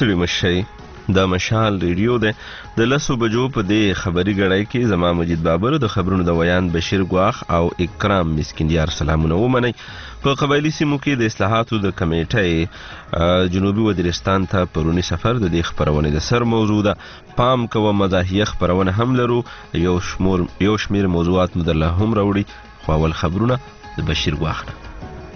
ستړي مشئ د مشال ریډیو ده د 10 بجو په دې خبري غړای کې زما مجید بابر د خبرونو د ویان بشیر ګواخ او اکرام مسکندیار سلامونه ومني. په قبایلی سیمو کې د اصلاحاتو د کمیټې جنوبي وزیرستان ته پرونی سفر د دې خبرونه د سر موضوع ده. پام کوه مزاحیه خبرونه هم لرو، یو شمیر موضوعات مدله هم راوړي. خو اول خبرونه د بشیر ګواخ نه.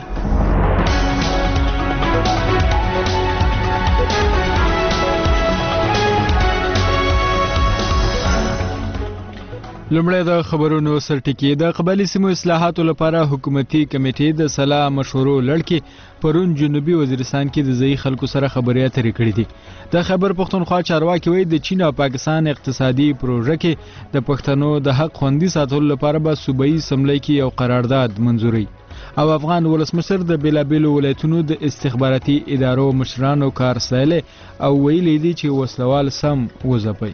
لومړی د خبرونو سرټکی. د قبایلی سیمو اصلاحاتو لپاره حکومتي کمیټې د سلا مشورو لړکې پرون جنوبي وزیرستان کې د ځای خلکو سره خبرې اترې کړې دي. د خیبر پښتونخوا چارواکي وایي د چین او پاکستان اقتصادي پروژه کې د پښتنو د حق خوندي ساتلو لپاره به صوبایي اسمبلی کې یو قرارداد منظوري او افغان ولسمشر د بیلابیلو ولایتونو د استخباراتي ادارو مشرانو کار ستایلی او ویلي دي چې وسلوال سم وځپي.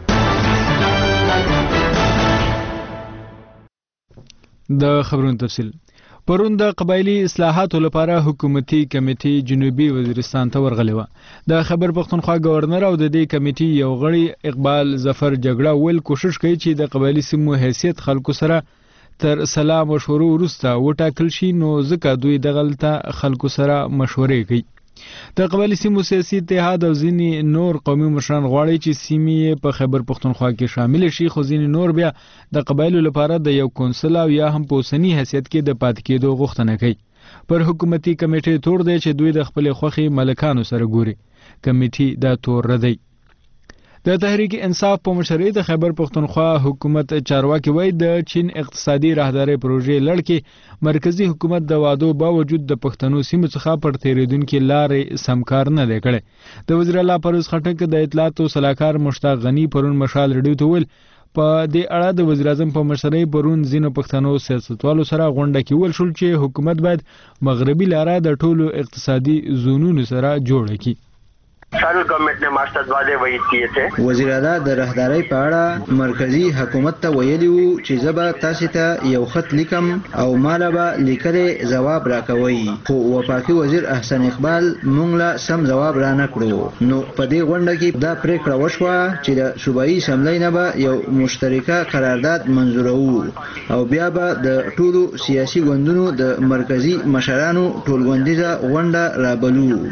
د خبرونو تفصیل. پرون د قبایلی اصلاحاتو لپاره حکومتي کمیټې جنوبي وزیرستان ته ورغلې وه. د خیبر پښتونخوا گورنر او د دې کمیټې یو غړي اقبال ظفر جګړه ویل کوشش کوي چې د قبایلی سیمو حیثیت خلکو سره تر سلا مشورو وروسته وټاکل شي، نو ځکه دوی دغلته خلکو سره مشورې کوي. د قبایلی سیمو سیاسي اتحاد او ځینې نور قومي مشران غواړي چې سیمې په خیبر پښتونخوا کې شامل شي، خو ځینې نور بیا د قبایلو لپاره د یو کونسل او یا هم په اوسني حیثیت کې د پاتې کېدو غوښتنه کوي. پر حکومتي کمیټې تور دی چې دوی د خپلې خوښې ملکانو سره ګوري. کمیټې دا تور ردی. د تحریک انصاف په مشرۍ د خیبر پښتونخوا حکومت چارواکي وایي د چین اقتصادي راهدارۍ پروژې لړکې مرکزی حکومت د وعدو باوجود د پښتنو سیمو څخه پر تیریدونکو لارې سمکار نه دی کړی. د وزیر اعلی پرویز خټک د اطلاعاتو سلاکار مشتاق غنی پرون مشال ریډیو ته ویل په دې اړه د وزیر اعظم په مشرۍ پرون ځینو پښتنو سیاستوالو سره غونډه کې ویل شول چې حکومت باید مغربي لاره د ټولو اقتصادي زونونو سره جوړه کړي. Central government ने मास्टर वादे वही किए थे. وزیر اعلی د راهدارۍ په اړه مرکزی حکومت ته ویلي وو چې زه به تاسو ته یو خط لیکم او مالا به لیکلې جواب راکوي، خو وفاقي وزیر احسن اقبال مونږ له سم جواب را نه کړو. نو په دې غونډه کې دا پریکړه وشوه چې د صوبایي اسمبلی نه به یو مشترکه قرارداد منظورو او بیا به د ټولو سیاسي ګوندونو د مرکزی مشرانو ټولغونډیزه غونډه رابلو.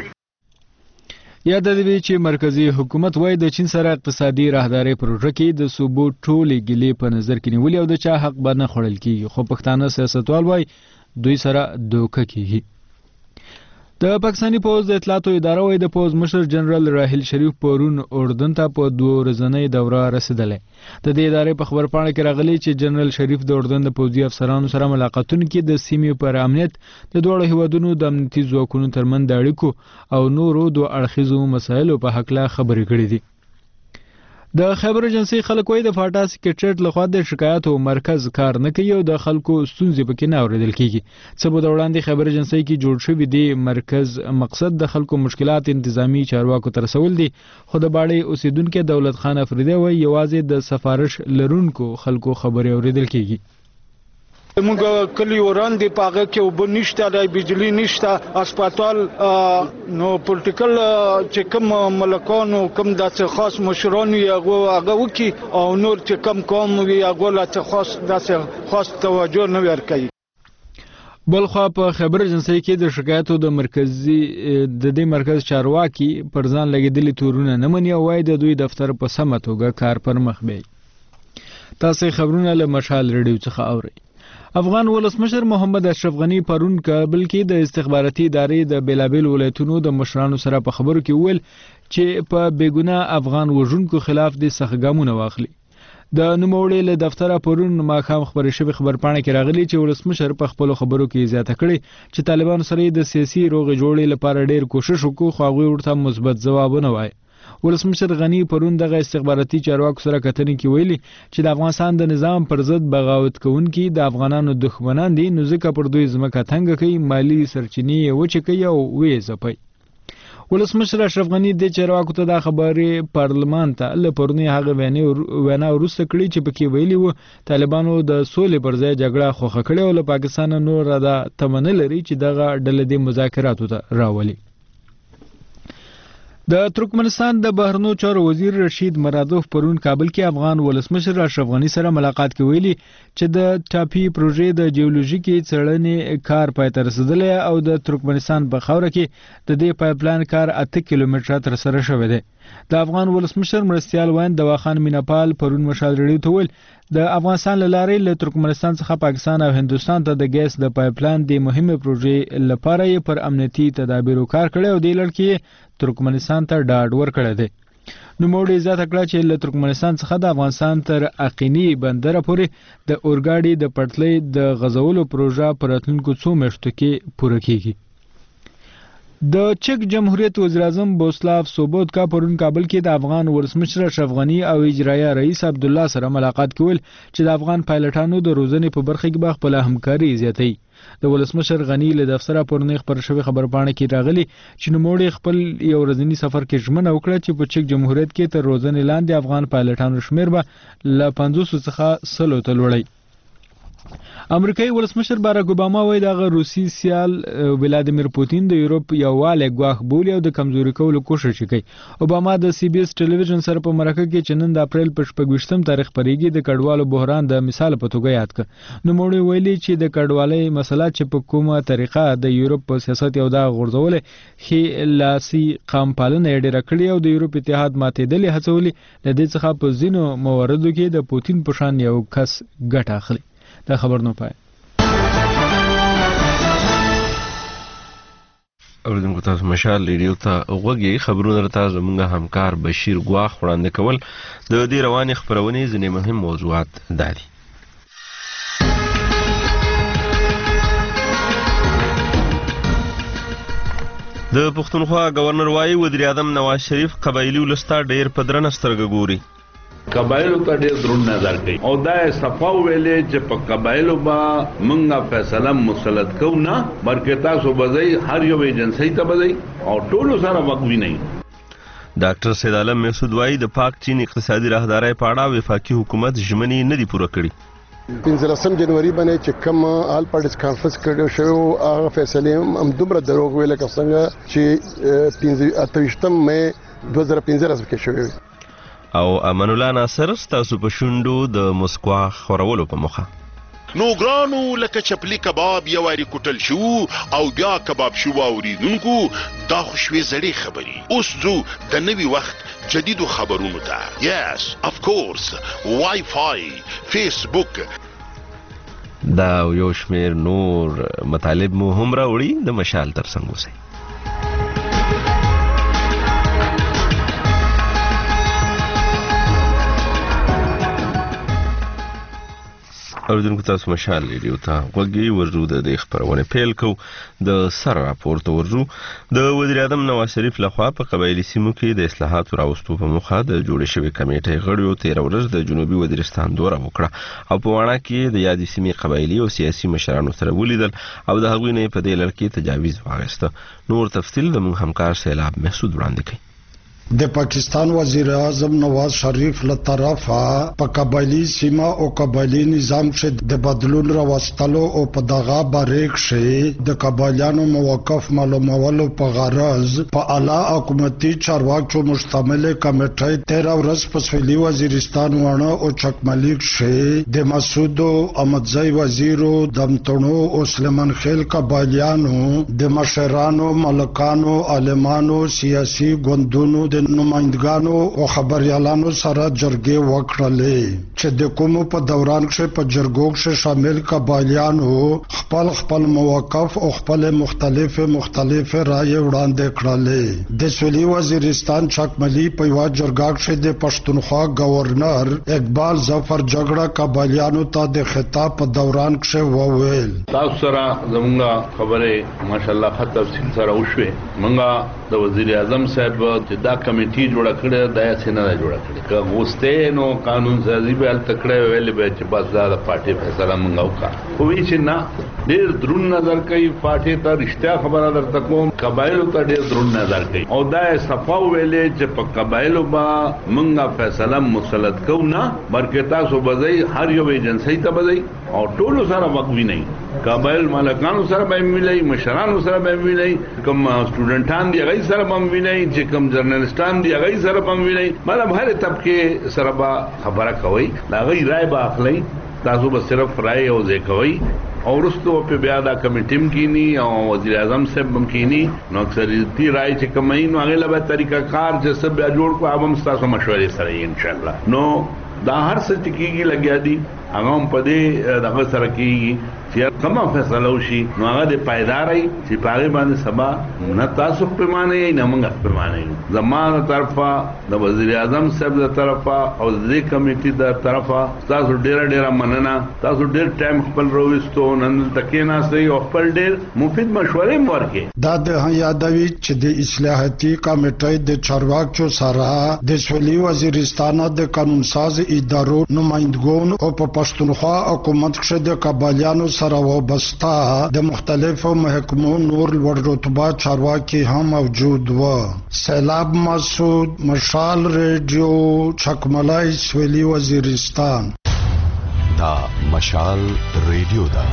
یاد دی چې مرکزی حکومت وای د چین سره اقتصادي راهدارۍ پروژه کې د صوبو ټولې ګلې په نظر کې نیولې او د چا حق به نه خوړل کیږي، خو پښتانه سیاستوال وای دوی سره دوکه کیږي. د پاکستاني پوز د اطلاعاتو اداره وای د پوز مشر جنرال راحیل شریف پرون اردن ته په 2 ورځنۍ دوره رسیدلی. د دې ادارې په خبرپاڼه کې راغلی چې جنرال شریف د اردن د پوځي افسرانو سره ملاقاتونه کې د سیمې پر امنیت، د دوه هیوادونو د امنیتي ځواکونو ترمنځ د اړیکو او نورو دوه اړخیزو مسایلو په حق لا خبرې کړې دي. د خیبر ایجنسی خلک وایي د فاټا سکریټریټ لخوا د شکایاتو مرکز کار نه کوي او د خلکو ستونزې پکې نه اوریدل کیږي. څه به د وړاندې خیبر ایجنسی کې جوړ شوی دی مرکز مقصد د خلکو مشکلات انتظامی چارواکو تر رسول دي، خو د باړې اوسیدونکو دولت خان افریدی وایي یوازې د سفارش لرونکو خلکو خبرې اوریدل کیږي. موږ کلی وران دی پاغه کې وب نشته، د بجلی نشته، هسپتال نو پولیټیکل چې کوم ملکانو کوم د خاص مشران هغه وکي او نور چې کوم قوم وي هغه لا خاص توجه نه ورکوي. بلخوا په خبر ایجنسی کې د شکایتو د دې مرکز چارواکي پر ځان لګیدلي تورونه نه مني او وایي د دوی دفتر په سمه توګه کار پر مخ بیي. تاسو خبرونه له مشال ریډیو څخه اورئ. افغان ولسمشر محمد اشرف غنی پرون کابل کې د استخباراتي ادارې د بیلابیل ولایتونو د مشرانو سره په خبرو کې ویل چې په بیګناه افغان وژونکو خلاف د سخت ګامونه واخلي. د نوموړي له دفتره پرون ماښام خبرې شوې خبرپاڼه کې راغلي چې ولسمشر په خپلو خبرو کې زیاته کړې چې طالبانو سره د سیاسي روغې جوړې لپاره ډېر کوشش وکړو، خو هغوی ورته مثبت ځوابونه وایي. ولسمشر غنی پرون دغه استخباراتي چارواکو سره کتنې کې ویلي چې د افغانستان د نظام پر ضد بغاوت کوونکي د افغانانو دښمنان دي، نو ځکه پر دوی ځمکه تنګه کوي، مالی سرچینې یې وچې کوي او ویې ځپي. ولسمشر اشرف غنی د چارواکو ته دا خبرې پارلمان ته له پرونی هغه وینا وروسته کړې چې پکې ویلي وو طالبانو د سولې پر ځای جګړه خوښه کړې او له پاکستان نور دا تمنه لري چې دغه ډله د مذاکراتو ته راولي. د ترکمنستان د بهرنیو چارو وزیر رشید مرادوف پرون کابل کې افغان ولسمشر اشرف غنی سره ملاقات کې ویلي چې د ټاپي پروژې د جیولوژیکي څېړنې کار پای ته رسیدلی او د ترکمنستان په خاوره کې د دې پایپلاین کار 8 کیلومتره تر سره شوی دی. د افغان ولسمشر مرستیال وایند دواخان میناپال پرون مشال ریډیو ته ویل د افغانستان له لارې له ترکمنستان څخه پاکستان او هندوستان ته د ګیس د پایپلاین د مهمه پروژې لپاره یې پر امنیتي تدابیرو کار کړی او د لړ کې ترکمنستان ته ډاډ ورکړی دی. نوموړي زیاته کړه چې له ترکمنستان څخه د افغانستان تر اقینی بندره پورې د اورګاډي د پټلۍ د غځولو پروژه په راتلونکو څو میاشتو کې پوره کیږي. د چک جمهوریت وزیر اعظم بوسلاف سوبوتکا پرون کابل کې د افغان ولسمشر اشرف غنی او اجرایه رئیس عبد الله سره ملاقات کول چې د افغان پایلټانو د روزنې په برخه کې خپل همکاري زیاتوي. د ولسمشر غنی له دفتر پورنې خبر شوی خبرپاڼه کې راغلی چې نوموړي خپل یو ورځنی سفر کې ژمنه وکړه چې په چک جمهوریت کې تر روزنې لاندې افغان پایلټانو شمیر به له 500 څخه 100 ته لوړی. امریکایي ولسمشر باراک اوباما وایي دغه روسي سیال ولادیمیر پوتین د یورپ یووالی ګواښ بولي او د کمزوري کولو کوشش کوي. اوباما د سی بي اس ټلویزیون سره په مرکه کې چې نن د اپریل په 26 تاریخ پرېږي د کډوالو بحران د مثال په توګه یاد کړ. نوموړي ویلي چې د کډوالۍ مسله چې په کومه طریقه د یورپ په سیاست یو دا غورځولې ښې لاسي قام پالنه یې ډېره کړې او د یورپ اتحاد ماتېدلې هڅولې د دې څخه په ځینو مواردو کې د پوتین په شان یو کس ګټه اخلي. دا خبر نه پای اوریدونکو تاسو مشال ریډیو ته غوږی خبرونه تاسو زموږ همکار بشیر ګواخ وړاندې کول. د دې روانې خبرونې ځینې مهم موضوعات دي. د پښتونخوا گورنر وايي وزیر اعظم نواز شریف قبایلی ولستا ډیر په درنه سترګه ګوري. قبایلو ته ډېر دروند نظر کوي او دا صفا ویلې چې په قبایلو به موږ فیصله مسلط کوو نه بلکې تاسو به ځئ هر یو ایجنسۍ ته به ځئ او ټولو سره وقوي نه وي. ډاکټر سید عالم مسعود وایي د پاک چین اقتصادي راهدارۍ په اړه وفاقي حکومت ژمنې نه دي پوره کړي. 15 جنوري باندې چې کوم آل پارټیز کانفرنس کړو شو هغه فیصله هم دومره دروغ ویل کڅنګ چې 28 مې 2015 کې شوی او امان الله ناصر تاسو په شوندو د مسکوا خورولو په مخه نو ګرانو لکه چپلی کباب یو واری کوټل شو او بیا کباب شو اوریدونکو دا خوشوي زړې خبري اوس زو د نوي وخت جديدو خبرونو ته یس اف کورس وای فای فیسبوک دا یو شمیر نور مطالب مو هم راوړي د مشال تر څنګ وسی. اوریدونکو تاسو مشال ریډیو ته غوږی ورزو د خبرونه پیل کو د سر راپورته ورزو د وزیر اعظم نواز شریف لخوا په قبایلی سیمو کې د اصلاحاتو راوستو په مخه د جوړې شوې کمیټې غړیو 13 ورځ د جنوبي وزیرستان دوره وکړه او په وانه کې د یادې سیمې قبایلی او سیاسي مشرانو سره ولیدل او د هغوی نه په دې لړ کې تجاویز واغسته. نور تفصیل د موږ همکار سیلاب محسود وړاندې کوي. د پاکستان وزیر اعظم نواز شریف له طرفه په قبایلی سیمه او قبایلی نظام کې د بدلون راوستلو او په دغه باریک کې د قبایلیانو موقف معلومولو په غرض په اعلی حکومتي چارواکو مشتمل کمیټه 13 ورځ په سویلي وزیرستان ونه او چکملیک کې د مسعود احمدزی وزیرو دمتونو او سلیمان خیل قبایلیانو د مشرانو ملکانو عالمانو سیاسي ګوندونو د نمائندګانو او خبريالانو سره جرګې وکړلې چې د کومو په دوران کې په جرګو کې شامل قبایلیانو خپل موقف او خپل مختلف رائے وړاندې کړلې. د سویلي وزیرستان چکملی په یو جرګه کې د پښتونخوا گورنر اقبال ظفر جګړه قبایلیانو ته د خطاب په دوران کې وویل تاسو سره زموږه خبره ماشاءالله خط تفصیل سره وشوه. موږ د وزیر اعظم صاحب چې دا کمیټي جوړه کړې دا څنګه نه جوړه کړې که غوسته نو قانون سازي به تکړه ویل به چې بس دا د پارټي فیصله مونږ وکړه خو وی چې نه ډېر درون نظر کوي پارټي ته رښتیا خبره درته کوم قبایلو ته ډېر درون نظر کوي او دا صفا ویلې چې په قبایلو با مونږه فیصله مسلط کوو نه بلکې تاسو به ځئ هر یو ایجنسۍ ته به ځئ او ټولو سره وقوي نه قبایل مالکانو سره به ملي مشرانو سره به ملي کوم سټوډنټان دی هغه سره به ملي چې کوم جرنالستان دی هغه سره به ملي مطلب هر طبقه سره به خبره کوي دا غي رائے به اخلي تاسو به صرف رائے او ځای کوي او ورستو په بیا دا کمیټیم کینی او وزیر اعظم صاحب هم کینی نو اکثریتی رائے چې کومای نو هغه له طریقہ کار چې سب جوړ کو عوام تاسو مشورې سره ان شاء الله نو دا هر څه ټکیږي لګیا دي هغه هم په دې دغه سره کیږي چې کومه فیصله وشي نو هغه د پایداري چې پاره باندې سبا نه تاسو په معنی نه موږ په معنی زمانه طرفه د وزیر اعظم صاحب د طرفه او د کمیټې د طرفه تاسو ډیر مننه تاسو ډیر ټایم خپل رويستو نن تکې نه سي او خپل ډیر مفید مشورې ورکې دا د یادوي چې د اصلاحاتي کمیټې د چارواکو سره د سولي وزیرستان د قانون ساز ادارو نمائندګون او په پښتونخوا حکومت کې د قبایلیانو سره وابسته د مختلفو محکمو نور لوړ رتبه چارواکي هم موجود و. سیلاب مسعود، مشال ریډیو، چکملای، سویلی وزیرستان. دا مشال ریډیو دا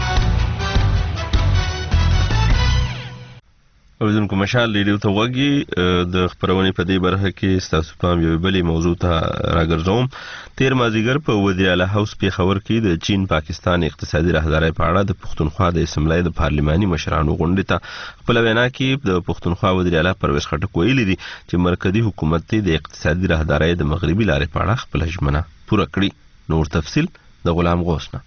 اوریدونکو مشال ریډیو ته وګورئ د خبرونې په دې برخه کې ستاسو پام یو بلې موضوع ته راګرځوم. تیر مازیګر په وزیر اعلی هاوس پیښور کې د چین پاکستان اقتصادي راهدارۍ په اړه د پښتونخوا د اسمبلی د پارلماني مشرانو غونډې ته خپل وینا کې د پښتونخوا وزیر اعلی پرویز خټک ویلي دي چې مرکزی حکومت د اقتصادي راهدارۍ د مغربي لارې په اړه خپل ژمنه پوره کړي. نور تفصیل د غلام غوث نه.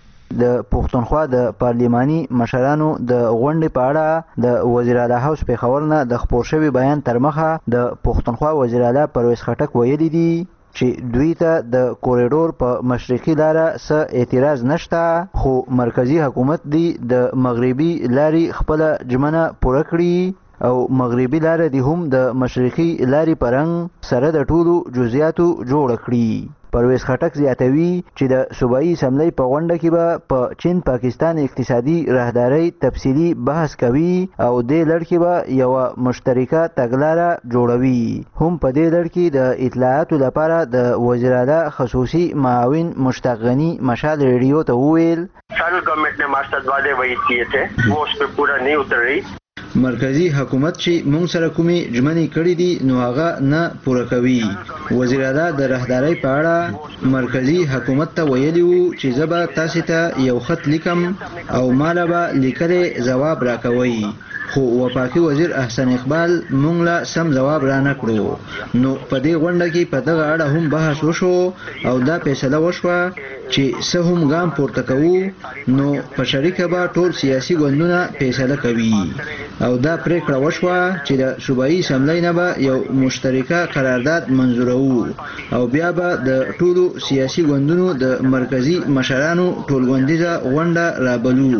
د پښتونخوا د پارلماني مشرانو د غونډې په اړه د وزیر اعلی هاوس پیښور نه د خپور شوی بیان تر مخه د پښتونخوا وزیر اعلی پرویز خټک ویلي دي چې دوی ته د کوریډور په مشرقي لاره څه اعتراض نشته خو مرکزی حکومت دی د مغربي لارې خپل ژمنه پوره کړي او مغربي لاره دی هم د مشرقي لارې پرنګ سره د ټولو جزئیاتو جوړ کړي. پرویز خټک زیاتوي چې د صوبایي اسمبلی په غونډه کې به په چین پاکستان اقتصادي راهدارۍ تفصیلي بحث کوي او دې لړ کې به یو مشترکه تګلاره جوړوي. هم په دې لړ کې د اطلاعاتو لپاره د وزیر اعلی خصوصي معاون مشتاق غنی مشال ریډیو ته وویل सेंट्रल गवर्नमेंट ने मास्टर वादे वही किए थे वो उस पर पूरा नहीं उतर रही. مرکزی حکومت چې مونږ سره کومي ژمنې کړې دي نو هغه نه پوره کوي. وزیر اعلی د راهدارۍ په اړه مرکزی حکومت ته ویلي وو چې زه به تاسو ته یو خط لیکم او مالا به لیکلي جواب راکوي خو وفاقي وزیر احسن اقبال مونږ له سم جواب را نه کړو. نو په دې غونډه کې په دغه اړه هم بحث وشو او دا فیصله وشوه چې څه هم ګام پورته کوو نو په شریکه به ټول سیاسي ګوندونه فیصله کوي او دا پریکړه وشوه چې د صوبایي اسمبلی نه به یو مشترکه قرارداد منظورو او بیا به د ټولو سیاسي ګوندونو د مرکزی مشرانو ټولغونډیزه غونډه رابلو.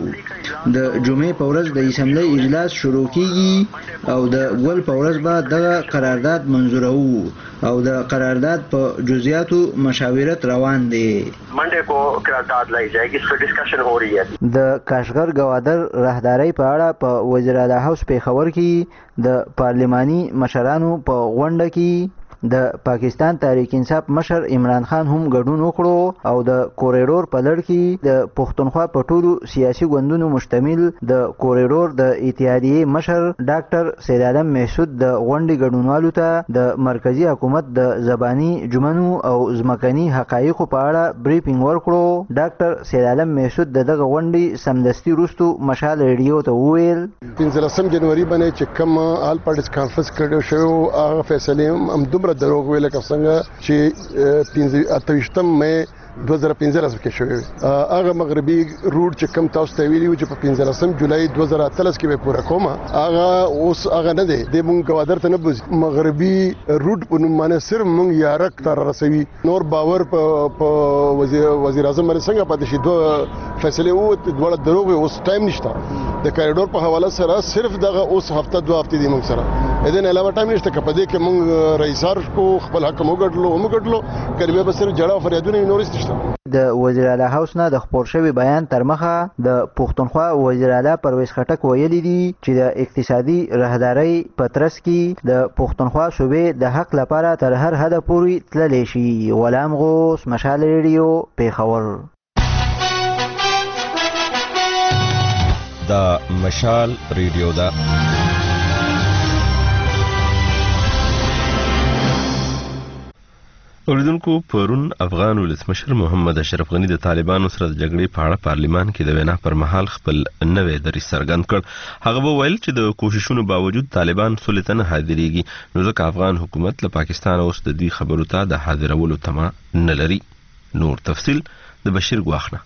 د جمعې په ورځ د اسمبلی اجلاس شروع کیږي او د ګل په ورځ به دغه قرارداد منظورو او د قرارداد په جزئیاتو مشاورت روان دي. मंडे को قرارداد लाई जाएगी इस पर डिस्कशन हो रही है. د کاشغر گوادر راهدارۍ په اړه په وزیر اعلی هاوس پیښور کې د پارلماني مشرانو په غونډه کې د پاکستان تحریک انصاف مشر عمران خان هم ګډون وکړو او د کوریډور په لړ کې د پښتونخوا په ټولو سیاسي ګوندونو مشتمل د کوریډور د اتحادیې مشر ډاکټر سید عالم محسود د غونډې ګډونوالو ته د مرکزی حکومت د زبانی جمنو او ځمکني حقایقو په اړه بریفینګ ورکړو. ډاکټر سید عالم محسود دغه غونډې سمدستي وروسته مشال ریډیو ته وویل 15 جنوري باندې چې کوم آل پارټیز کانفرنس کړو شو هغه فیصله هم دومره دروغ ویل څنګه چې 28 مې 2015 کې شوی هغه مغربي روټ چې کم تاسو ته ویلو چې په 15 جولای 2013 کې به پوره کومه هغه نه دی د مونږ گوادر ته نه بوز مغربي روټ په نوم باندې صرف مونږ یارک تر رسوي نور باور په وزیر اعظم باندې څنګه پاتې شي دوه فیصله وو دوه دروغ اوس ټایم نشته د کوریډور په حواله سره صرف دغه اوس هفته دوه هفته دی مونږ سره اذن علاوه ټایم نشته کپه دې کې مونږ رئیسار کو خپل حق موګټلو کړي به صرف جړه فریادونه نورست نشته. د وزیر اعلی هاوس نه د خپور شوی بیان تر مخه د پښتونخوا وزیر اعلی پرویز خټک ویلي دي چې د اقتصادي راهدارۍ په ترڅ کې د پښتونخوا صوبې د حق لپاره تر هر حد پورې تللی شي. غلام غوث، مشال ریډیو، پیښور. دا مشال ریډیو دا اوریدونکو پرون افغان ولسمشر محمد اشرف غنی د طالبانو سره د جګړې په اړه پارلیمان کې د وینا پر مهال خپل نوې دریځ څرګند کړ. هغه وویل چې د کوششونو باوجود طالبان سولې ته نه حاضرېږي، نو ځکه افغان حکومت له پاکستان اوس د دوی خبرو ته د حاضرولو تمه نه لري. نور تفصیل د بشیر ګواخنه.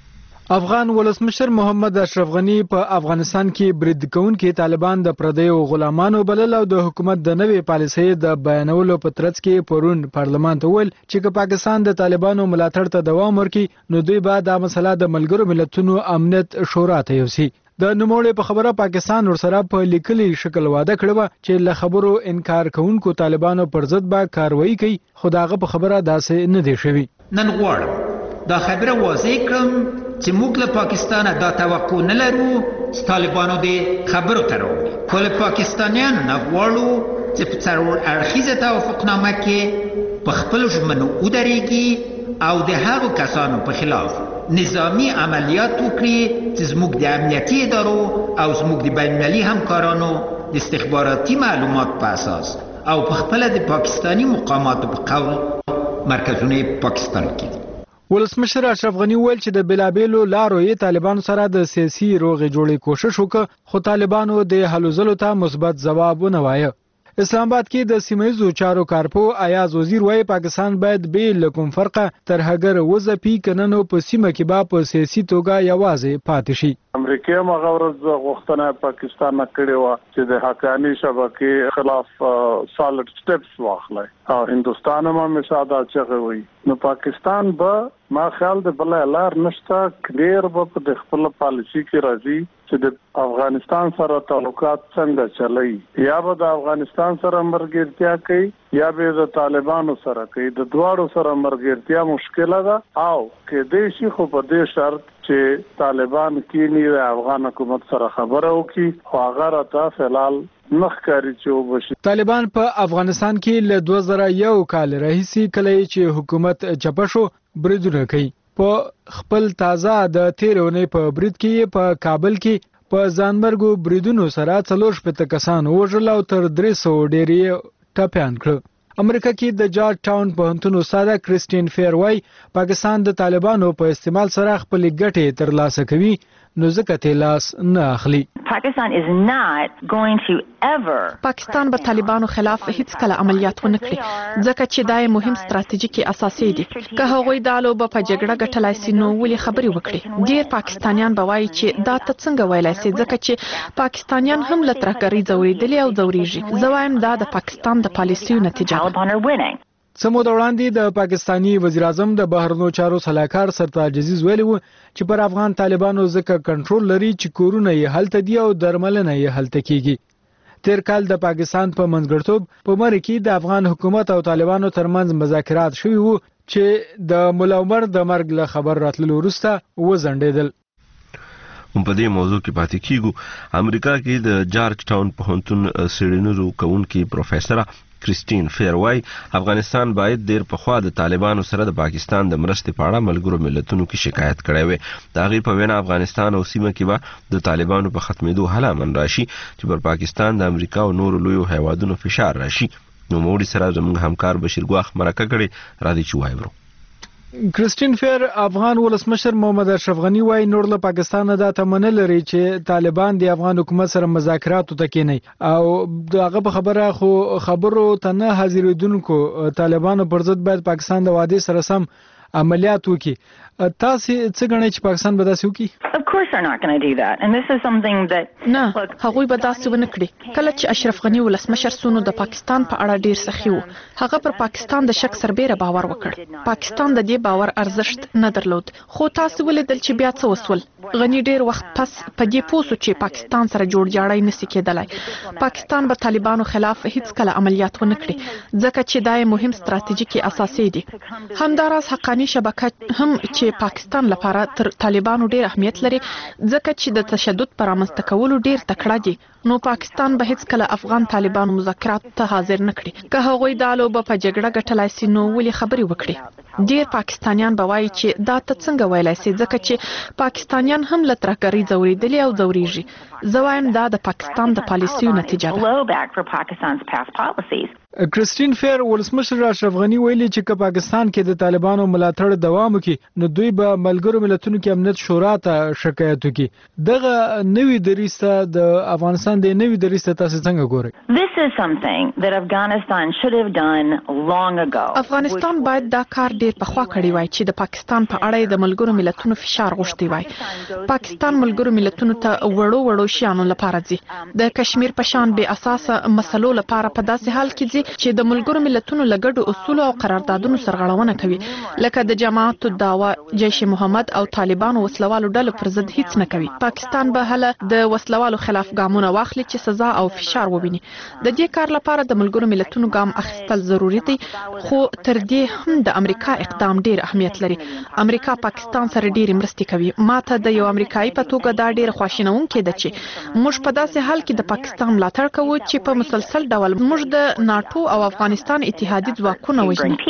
افغان ولسمشر محمد اشرف غنی په افغانستان کې برید کوونکي طالبان د پردیو غلامانو بلل او د حکومت د نوې پالیسۍ د بیانولو په ترڅ کې پرون پارلمان ته ویل چې که پاکستان د طالبانو ملاتړ ته دوام ورکړي نو دوی به دا مسله د ملګرو ملتونو امنیت شورا ته یوسي. د نوموړي په خبره پاکستان ورسره په لیکلي شکل وعده کړې و چې له خبرو انکار کوونکو طالبانو پر ضد به کاروایی کوي، خو داغه په خبره داسې نه دی شوی. نن غواړم دا خبره واضح کړم چې موږ له پاکستانه دا توقع نه لرو چې طالبانو دې خبرو ته راوړي، خو له پاکستانیانو نه غواړو چې په څلور اړخیزه توافقنامه کې په خپلو ژمنو ودرېږي او د هغو کسانو په خلاف نظامی عملیات وکړي چې زموږ د امنیتي ادارو او زموږ د بین‌المللي همکارانو د استخباراتي معلومات په اساس او په خپله د پاکستاني مقاماتو په قول مرکزونه پاکستان کې دي. ولسمشر اشرف غنی ویل چې د بلابېلو لارو یې طالبانو سره د سیاسي روغې جوړې کوشش وکړ، خو طالبانو د هلو ځلو ته مثبت ځواب ونه وایه. اسلام آباد کې د سیمه‌ییزو چارو کارپو ایاز وزیر وایي پاکستان باید بې له کوم فرقه ترهګر وځپي، کنه نو په سیمه کې به په سیاسي توګه یوازې پاتې شي. امریکا هغه ورځ غوښتنه پاکستان نه کړې و چې د حقاني شبکې خلاف سالډ سټپس واخلي او هندستان هم مساعده چغوي، نو پاکستان به ما خیال د بل لار نشته کلیر به په خپل پالیسي کې راځي چې د افغانستان سره تعلقات څنګه چلي، یا به د افغانستان سره مرګرتیا کوي یا به د طالبانو سره کوي. د دواړو سره مرګرتیا مشکله ده او کې دې شي خو په دې شرط چې طالبان کینی د افغان حکومت سره خبره وکړي، خو هغه راته فعال نخکاری چې وبشي. طالبان په افغانستان کې له 2001 کال راهیسې کله چې حکومت چپه شو بریدونه کوي. په خپل تازه د تیرونې په برید کې په کابل کې په ځانمرګو بریدونو سره 4 کسان وژل او تر 300 ډیری ټپیان کړ. امریکا کې د جارج ټاون پوهنتون استاد کریسټین فیر وای پاکستان د طالبانو په استعمال سره خپل ګټې ترلاسه کوي، نو ځکه ته لاس نه اخلي. پاکستان به طالبانو خلاف هیڅ کله عملیات ونه کړي ځکه چې دا مهم ستراتیژیکي اساسي دي. که هغوی دا لوبه په جګړه ګټلای سي نو ولې خبرې وکړي؟ ډیر پاکستانیان به وایي چې دا ته څنګه ویلای سي ځکه چې پاکستانیان هم له ترهګرۍ ځورېدلي او ځورېږي. زه وایم دا د پاکستان د پالیسیو نتیجه ده. سمو د وړاندې د پاکستانی وزیر اعظم د بهرنیو چارو سلاکار سرتاج عزیز ویلي و چې پر افغان طالبانو ځکه کنټرول لري چې کورونه یې هلته دي او درملنه یې هلته کیږي. تیر کال د پاکستان په منځګړتوب په مری کې د افغان حکومت او طالبانو ترمنځ مذاکرات شوي وو چې د مولا عمر د مرګ له خبر راتلو وروسته وځنډېدل. په دې موضوع کې پاتې کیږو. امریکا کې د جارج ټاون پوهنتون څېړنیزو کوونکي پروفیسور کریسټین فیر وای افغانستان باید ډیر پخوا د طالبانو سره د پاکستان د مرستې په اړه ملګرو ملتونو کې شکایت کړی وي. د هغې په وینا افغانستان او سیمه کې به د طالبانو په ختمېدو هله امن راشي چې پر پاکستان د امریکا او نورو لویو هیوادونو فشار راشي. نو موږ سره زموږ همکار بشیر ګواخ مرکه کړې را دي چې وایو. کریسټین فیر افغان ولسمشر محمد اشرف غنی وای نور له پاکستان دا تمنه لري چې طالبان د افغان حکومت سره مذاکرات وکړي او دغه په خبرو ته نه حاضرېدونکو طالبانو پر ضد باید پاکستان د وعده سره سم عملیات وکړي. تاسو څه غواړئ چې پاکستان به داسې وکړي؟ نه، هغوی به داسې ونه کړي. کله چې اشرف غنی ولسمشر سونو د پاکستان په اړه ډیر سخی وو، هغه پر پاکستان د شک سربېره باور وکړ. پاکستان د دې باور ارزښت نه درلود، خو تاسو ولیدل چې بیا څه وسول. غنی ډیر وخت پس په دې پوسو چې پاکستان سره جوړ جاړی نسی کېدلای. پاکستان به طالبانو خلاف هیڅ کله عملیات ونه کړي ځکه چې دا مهم ستراتیژیکي اساسي دي. همداراز حقاني افغاني شبکه هم چې پاکستان لپاره تر طالبانو ډیر اهمیت لري ځکه چې د تشدد پر رامنځته کولو ډیر تکړه دي نو پاکستان به هیڅ کله افغان طالبانو مذاکرات ته حاضر نه کړي که هغوی د لوبه په جګړه ګټلای سي نو ولې خبرې وکړي ډیر پاکستانیان به وایي چې دا ته څنګه ویلای سي ځکه چې پاکستانیان هم له ترهګرۍ ځورېدلي او ځورېږي زه وایم دا د پاکستان د پالیسیو نتیجه ده کرستین فیر ولسمشر اشرف غنی ویلي چې که پاکستان کې د طالبانو ملاتړ دوام وکړي نو دوی به ملګرو ملتونو کې امنیت شورا ته شکایت وکړي دغه نوې دریسته د افغانستان د نوې دریسته تاسو څنګه ګورئ This is something that Afghanistan should have done long ago. افغانستان باید دا کار ډیر پخوا کړی وای چې د پاکستان په اړه د ملګرو ملتونو فشار غوښتي وای پاکستان ملګرو ملتونو ته وړو شیانو لپاره ځي د کشمیر په شان بې اساسه مسلو لپاره په داسې حال کې چې د ملګرو ملتونو لګړو اصول او قراردادونو سرغړونه کوي لکه د جماعت الدعوه جیش محمد او طالبانو وسلوالو ډلو پر ضد هیڅ نه کوي پاکستان به هله د وسلوالو خلاف ګامونه واخلي چې سزا او فشار وویني د دې کار لپاره د ملګرو ملتونو ګام اخیستل ضروری دی خو تر دې هم د امریکا اقدام ډیر اهمیت لري امریکا پاکستان سره ډیر مرستې کوي ماته د یو امریکایي په توګه دا ډیر خواشینونکې ده چې موږ په داسې حال کې د پاکستان ملاتړ کوو چې په مسلسل ډول موږ د ناتو او افغانستان اتحادي ځواکونه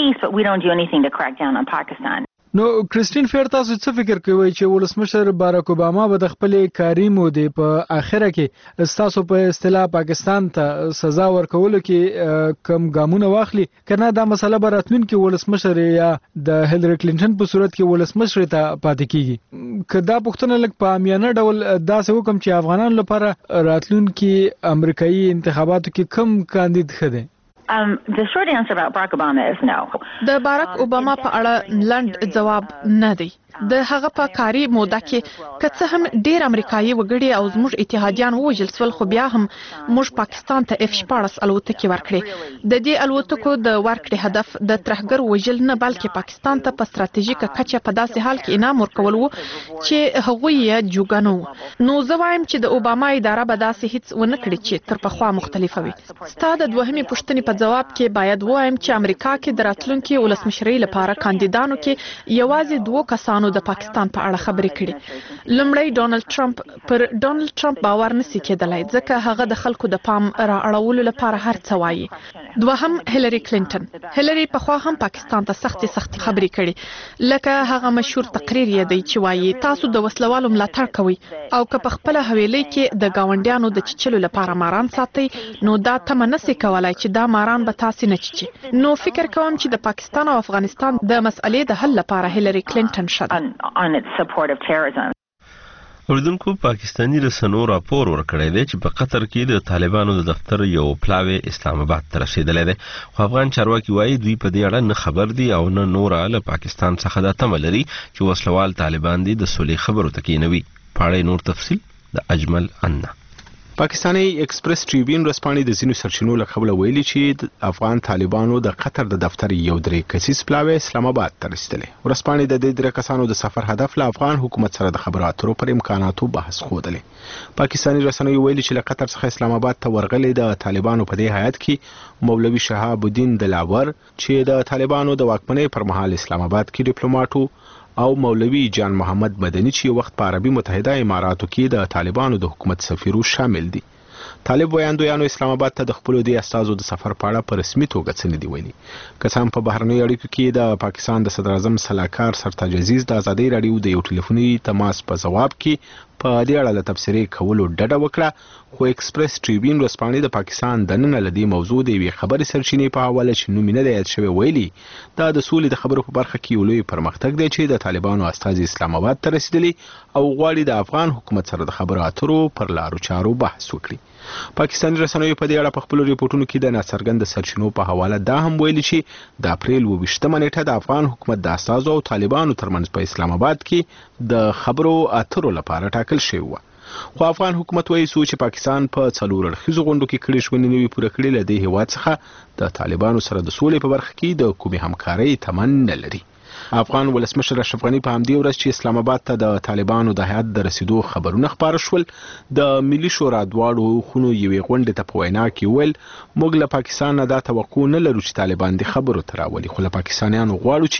وژني نو کرستین فیر تاسو څه فکر کوئ چې ولسمشر باراک اوباما به د خپل کاري مودې په اخره کې تاسو په اصطلاح پاکستان ته سزا ورکولو کې کم ګامونه واخلي کنه دا مسله به راتلونکي ولسمشر یا د هیلری کلینټن په صورت کې ولسمشر ته پاتې کیږي کدا پښتنه لک په امیانه ډول داسې حکم چې افغانانو لپاره راتلونکي امریکایي انتخاباتو کې کم کاندید خده The short answer about Barack Obama is no. د باراک اوباما په اړه لنډ جواب نه دی د هغه په کاري موده کې کڅه هم ډیر امریکایي وګړي او زموږ اتحادیان وژل سول خو بیا هم موږ پاکستان ته F-14 الوتکې ورکړې د دې الوتکو د ورکړې هدف د ترهګر وژل نه بلکې پاکستان ته په ستراتیژیکه کچه په داسې حال کې انعام ورکول وو چې هغوی یې جوګانو نو زه وایم چې د اوباما اداره به داسې هیڅ ونه کړي چې تر پخوا مختلفه وي ستاسو د دوهمې پوښتنې په جواب کې باید وایم چې امریکا کې د راتلونکي ولسمشرۍ لپاره کاندیدانو کې یوازې دوه کسانو د پاکستان په اړه خبرې کړي لومړی ډونالد ټرمپ پر ډونالد ټرمپ باور نشي کېدلای ځکه هغه د خلکو د پام را اړولو لپاره هر څه وایي دوهم هیلری کلینټن هیلری په خوا هم پاکستان ته سخت خبرې کړي لکه هغه مشهور تقریر یې دی چې وایي تاسو د وسلوالو ملاتړ کوئ او که په خپل حویلۍ کې د گاونډیانو د چچلو لپاره ماران ساتي نو دا تم نشي کولای چې دا ماران به تاسو نه چچي نو فکر کوم چې د پاکستان او افغانستان د مسئلې د حل لپاره هیلری کلینټن شته on its support of terrorism. اوردونکو پاکستانی رسنو راپور ورکړی دی چې په قطر کې د طالبانو د دفتر یو پلاوی اسلام آباد ته رسیدلی دی خو افغان چارواکي وایي دوی په دې اړه نه خبر دي او نه نوره له پاکستان څخه دا تمه لري چې وسلوال طالبان دي د سولې خبرو ته کینوي په اړه نور تفصیل د اجمل انا پاکستاني ایکسپریس ټریبیون رسپانې د ځینو سرچینو له خبره ویلي چې د افغان طالبانو د قطر د دفتر یو درې کسیز پلاوی اسلام آباد ته رسیدلی ورسپانې د دې درې کسانو د سفر هدف له افغان حکومت سره د خبرو اترو پر امکاناتو بحث خوده پاکستاني رسنیو ویلي چې له قطر څخه اسلام آباد ته ورغلي د طالبانو په دې هیات کې مولوي شهاب الدین دلاور چې د طالبانو د واکمنۍ پر مهال اسلام آباد کې ډیپلوماټو او مولوي جان محمد مدني چې وخت په عربي متحده اماراتو کې د طالبانو د حکومت سفیرو شامل دي طالب ویاندویانو اسلام آباد ته د خپل دی استازو د سفر په اړه په رسمي توګه څه نه دی ویلي کسان په بهرنۍ اړیکو کې د پاکستان د صدر اعظم سلاکار سرتاج عزیز د ازادي رادیو د یو ټلیفوني تماس په جواب کې په دې اړه له تبصرې کولو ډډه وکړه خو ایکسپریس ټریبیون رسپانې د پاکستان د نن لدی موضوع دی وی خبري سرچینې په حواله چې نو مینه د شوی ویلي دا د سولې د خبرو په برخه کې یو لوی پرمختګ دی چې د طالبانو استازي اسلام آباد ته رسیدلی او غواړي د افغان حکومت سره د خبرو اترو پر لارو چارو بحث وکړي پاکستاني رسنیو په دې اړه په خپل ریپورتونو کې د ناڅرګند سرچینو په حواله دا هم ویلي چې د اپریل 28مه نیټه د افغان حکومت د استازو او طالبانو ترمنځ په اسلام آباد کې د خبرو اترو لپاره ټاکل شوی و خو افغان حکومت وایي چې پاکستان په څلور اړخیزو غونډو کې کړي شوې نوي پوره کړي لدې هیواد څخه د طالبانو سره د سولې په برخه کې د کومې همکارۍ تمن نه لري افغان ولسمشر اشرف غنی په همدې ورځ چې اسلام آباد ته د طالبانو د هیات د رسیدو خبرونه خبر شول د ملي شورا دواړو خونو یوې غونډې ته په وینا کې ویل موږ له پاکستان نه دا توقع نه لرو چې طالبان د خبرو تراولي خو له پاکستانیانو غواړو چې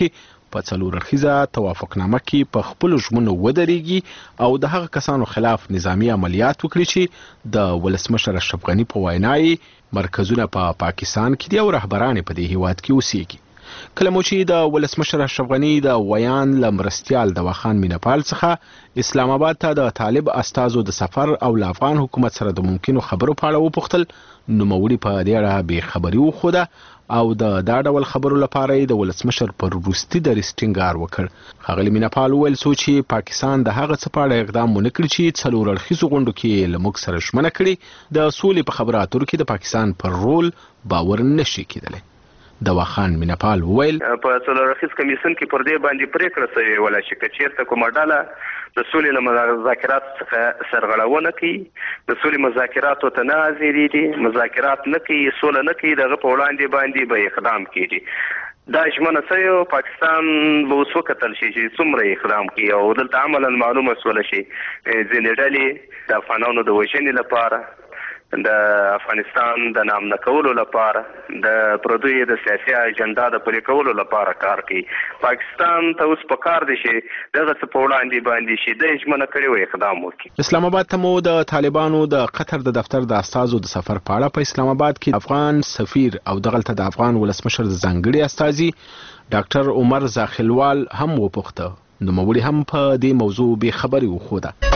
په څلور اړخیزه توافقنامه کې په خپل ژمنو ودرېږي او د هغه کسانو خلاف نظامی عملیات وکړي چې د ولسمشر اشرف غني په وینا مرکزونه په پاکستان کې دي او رهبران په دې هیواد کې اوسېږي. کله مو چې د ولسمشر اشرف غني د ویان لمرستيال دواخان مینپال څخه اسلام آباد ته د طالب استازو د سفر او د افغان حکومت سره د ممکنو خبرو په اړه وپوښتل، نوموړي په دې اړه بې خبري وښوده او دا ډول خبرو لپاره د ولسمشر پر وروستي دریځ ټینګار وکړ. ښاغلي مینپال وویل څو چې پاکستان د هغه څه په اړه اقدام ونه کړي چې څلور اړخیزو غونډو کې له موږ سره ژمنه کړې د سولې په خبرو اترو کې د پاکستان پر رول باور نشي کېدلی. دواخان مینپال وویل په څلور اړخیز کمیسیون کې پر دې باندې پریکړه شوې ولا چې کچېرته کومه ډله د سولې له مذاکرات څخه سرغړونه کوي، د سولې مذاکراتو ته نه حاضرېږي، مذاکرات نه کوي، سوله نه کوي، دغه په وړاندې باندې به اقدام کېږي. دا ژمنه شوې پاکستان به اوس وکتل شي چې څومره اقدام کوي او دلته عملا معلومه سوله شي ځینې ډلې د افغانانو د وژنې لپاره، د افغانستان د نامنه کولو لپاره، د پردیو د سیاسي اجنډا د پلي کولو لپاره کار کوي. پاکستان ته اوس پکار دی چې دغه څه په وړاندې باندې شي د ژمنه کړې او اقدام وکړي. اسلام آباد ته مو د طالبانو د قطر د دفتر د استازو د سفر په اړه په اسلام آباد کې افغان سفیر او دغلته د افغان ولسمشر د ځانګړي استازي ډاکټر عمر زاخلوال هم وپوښته، نوموړي هم په دې موضوع بې خبري وښوده.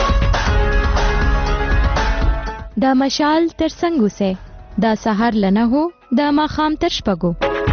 دا مشال تر څنګه سه دا سحر لنه هو دا ماخام تر شپګو.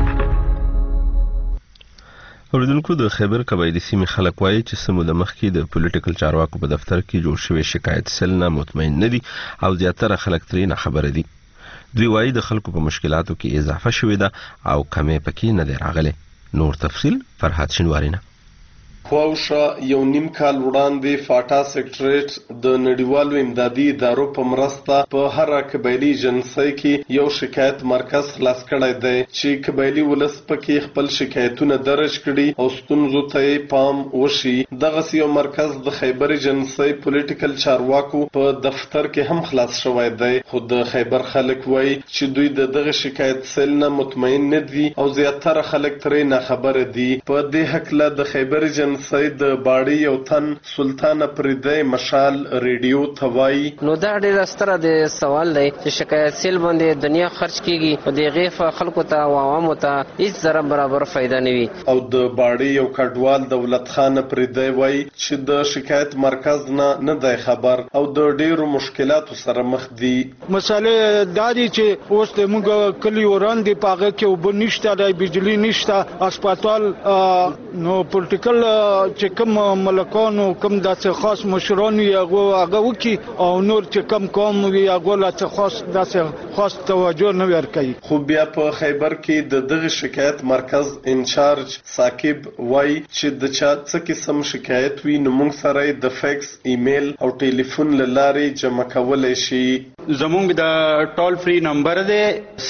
اوریدونکو د خیبر قبایلی سیمې خلک وایي چې سمو د مخکې د پولیټیکل چارواکو په دفتر کې جوړ شوی شکایت سل نه مطمئن نه دي او زیاتره خلک ترې نه خبره دي. دوی وایي د خلکو په مشکلاتو کې اضافه شوې ده او کمې پکې نه دی راغلی. نور تفصیل فرحات شینواری نه. خواوشا یو نیم کال وړاندې فاټا سیکریټریټ د نړیوالو امدادي ادارو په مرسته په هر قبایلی جنسي کې یو شکایت مرکز خلاص کړی دی چې قبایلی ولس پکې خپل شکایتونه درج کړي او ستونزو ته پام وشي. دغه یو مرکز د خیبر جنسي پولیټیکل چارواکو په دفتر کې هم خلاص شوی دی، خو د خیبر خلک وایي چې دوی دغه شکایت سل نه مطمئن نه دي او زیاتره خلک ترې نه خبره دي. په دې حق له د خیبر سید باړی یو تن سلطان پردی مشال ریډیو توای نو دا ډېر ستره د سوال دی چې شکایت سیل باندې دنیا خرج کیږي او د غیف خلکو ته او عوامو ته هیڅ ذره برابر فائدہ نه وي. او د باړی یو کډوال دولت خان پردی وای چې د شکایت مرکز نه دی خبر او د ډېرو مشکلاتو سره مخ دي. مسئله دا دي چې اوس د موږ کلی وړاندې پاغه کې وبنيشته د بجلی نشته، هسپتال نو پولیټیکل چې کوم ملکانو کوم داسې خاص مشران هغه وکي او نور چې کوم قوم وي هغه لا څه خاص داسې خاص توجه نه ورکوي. خو بیا په خیبر کې د دغه شکایت مرکز انچارج ثاقب وای چې د چا څه قسم شکایت وي نو موږ سره د فیکس ایمیل او ټلیفون لارې جمع کولای شي. زموږ د ټول فری نمبر دی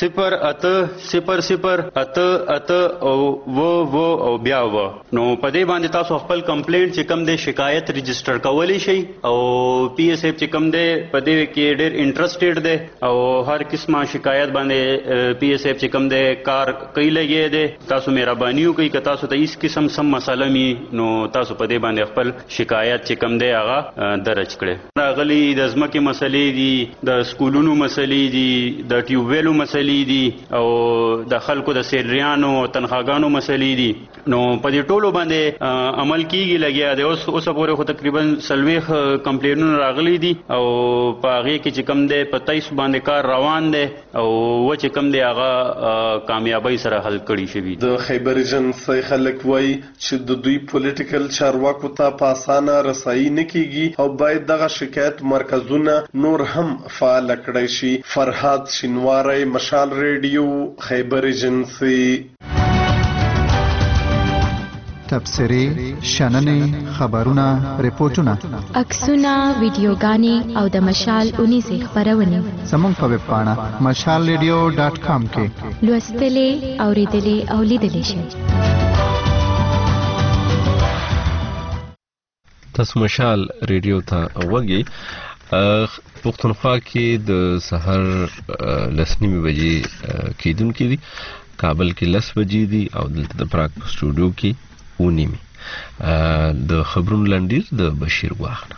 0800088 او او بیا و نو په دې باندې تاسو خپل کمپلینټ چې کوم دی شکایت رجسٹر کولی شي او پی ایس ایف چې کوم دی په دې کې ډېر انټرسټډ دی او هر قسمه شکایت باندې پی ایس ایف چې کوم دی کار کوي لګي دی. تاسو مهرباني وکړئ که تاسو ته هیڅ قسم سم مسله می نو تاسو په دې باندې خپل شکایت چې کوم دی هغه درج کړئ. راغلي د ځمکې مسلې دي، د سکولونو مسلې دي، د ټیوبویلو مسلې دي او د خلکو د سیلریانو تنخواګانو مسلې دي. نو په دې ټولو باندې عمل کیږي لګیا دی. اوس پورې خو تقریبا 40 کمپلینونه راغلي دي او په هغه کې چې کم دی په 23 باندې کار روان دی او و چې کم دی هغه کامیابی سره حل کړي شوی. د خیبر جنسي خلک وایي چې د دوی پولیټیکل چارواکو ته په اسانه رسایي نه کیږي او باید دغه شکایت مرکزونه نور هم فعال کړی شي. فرحات شینواری، مشال ریډیو، خیبر جنسي. تبصرې، شننې، خبرونه، ریپورتونه، عکسونه، ویډیوګانې او د مشال اونیزه خبرونه زموږ په ویب پاڼه mashalradio.com کې لوستلې، اوریدلې او لیدلې شئ. تاسو مشال ریډیو ته وګورئ. پښتونخوا کې د سحر 10:30 بجې کېدونکې دي، کابل کې 10 بجې دي او دلته د پراګ په سټوډیو کې ونیمه. د خبرونو لنډیر د بشیر ګواخ.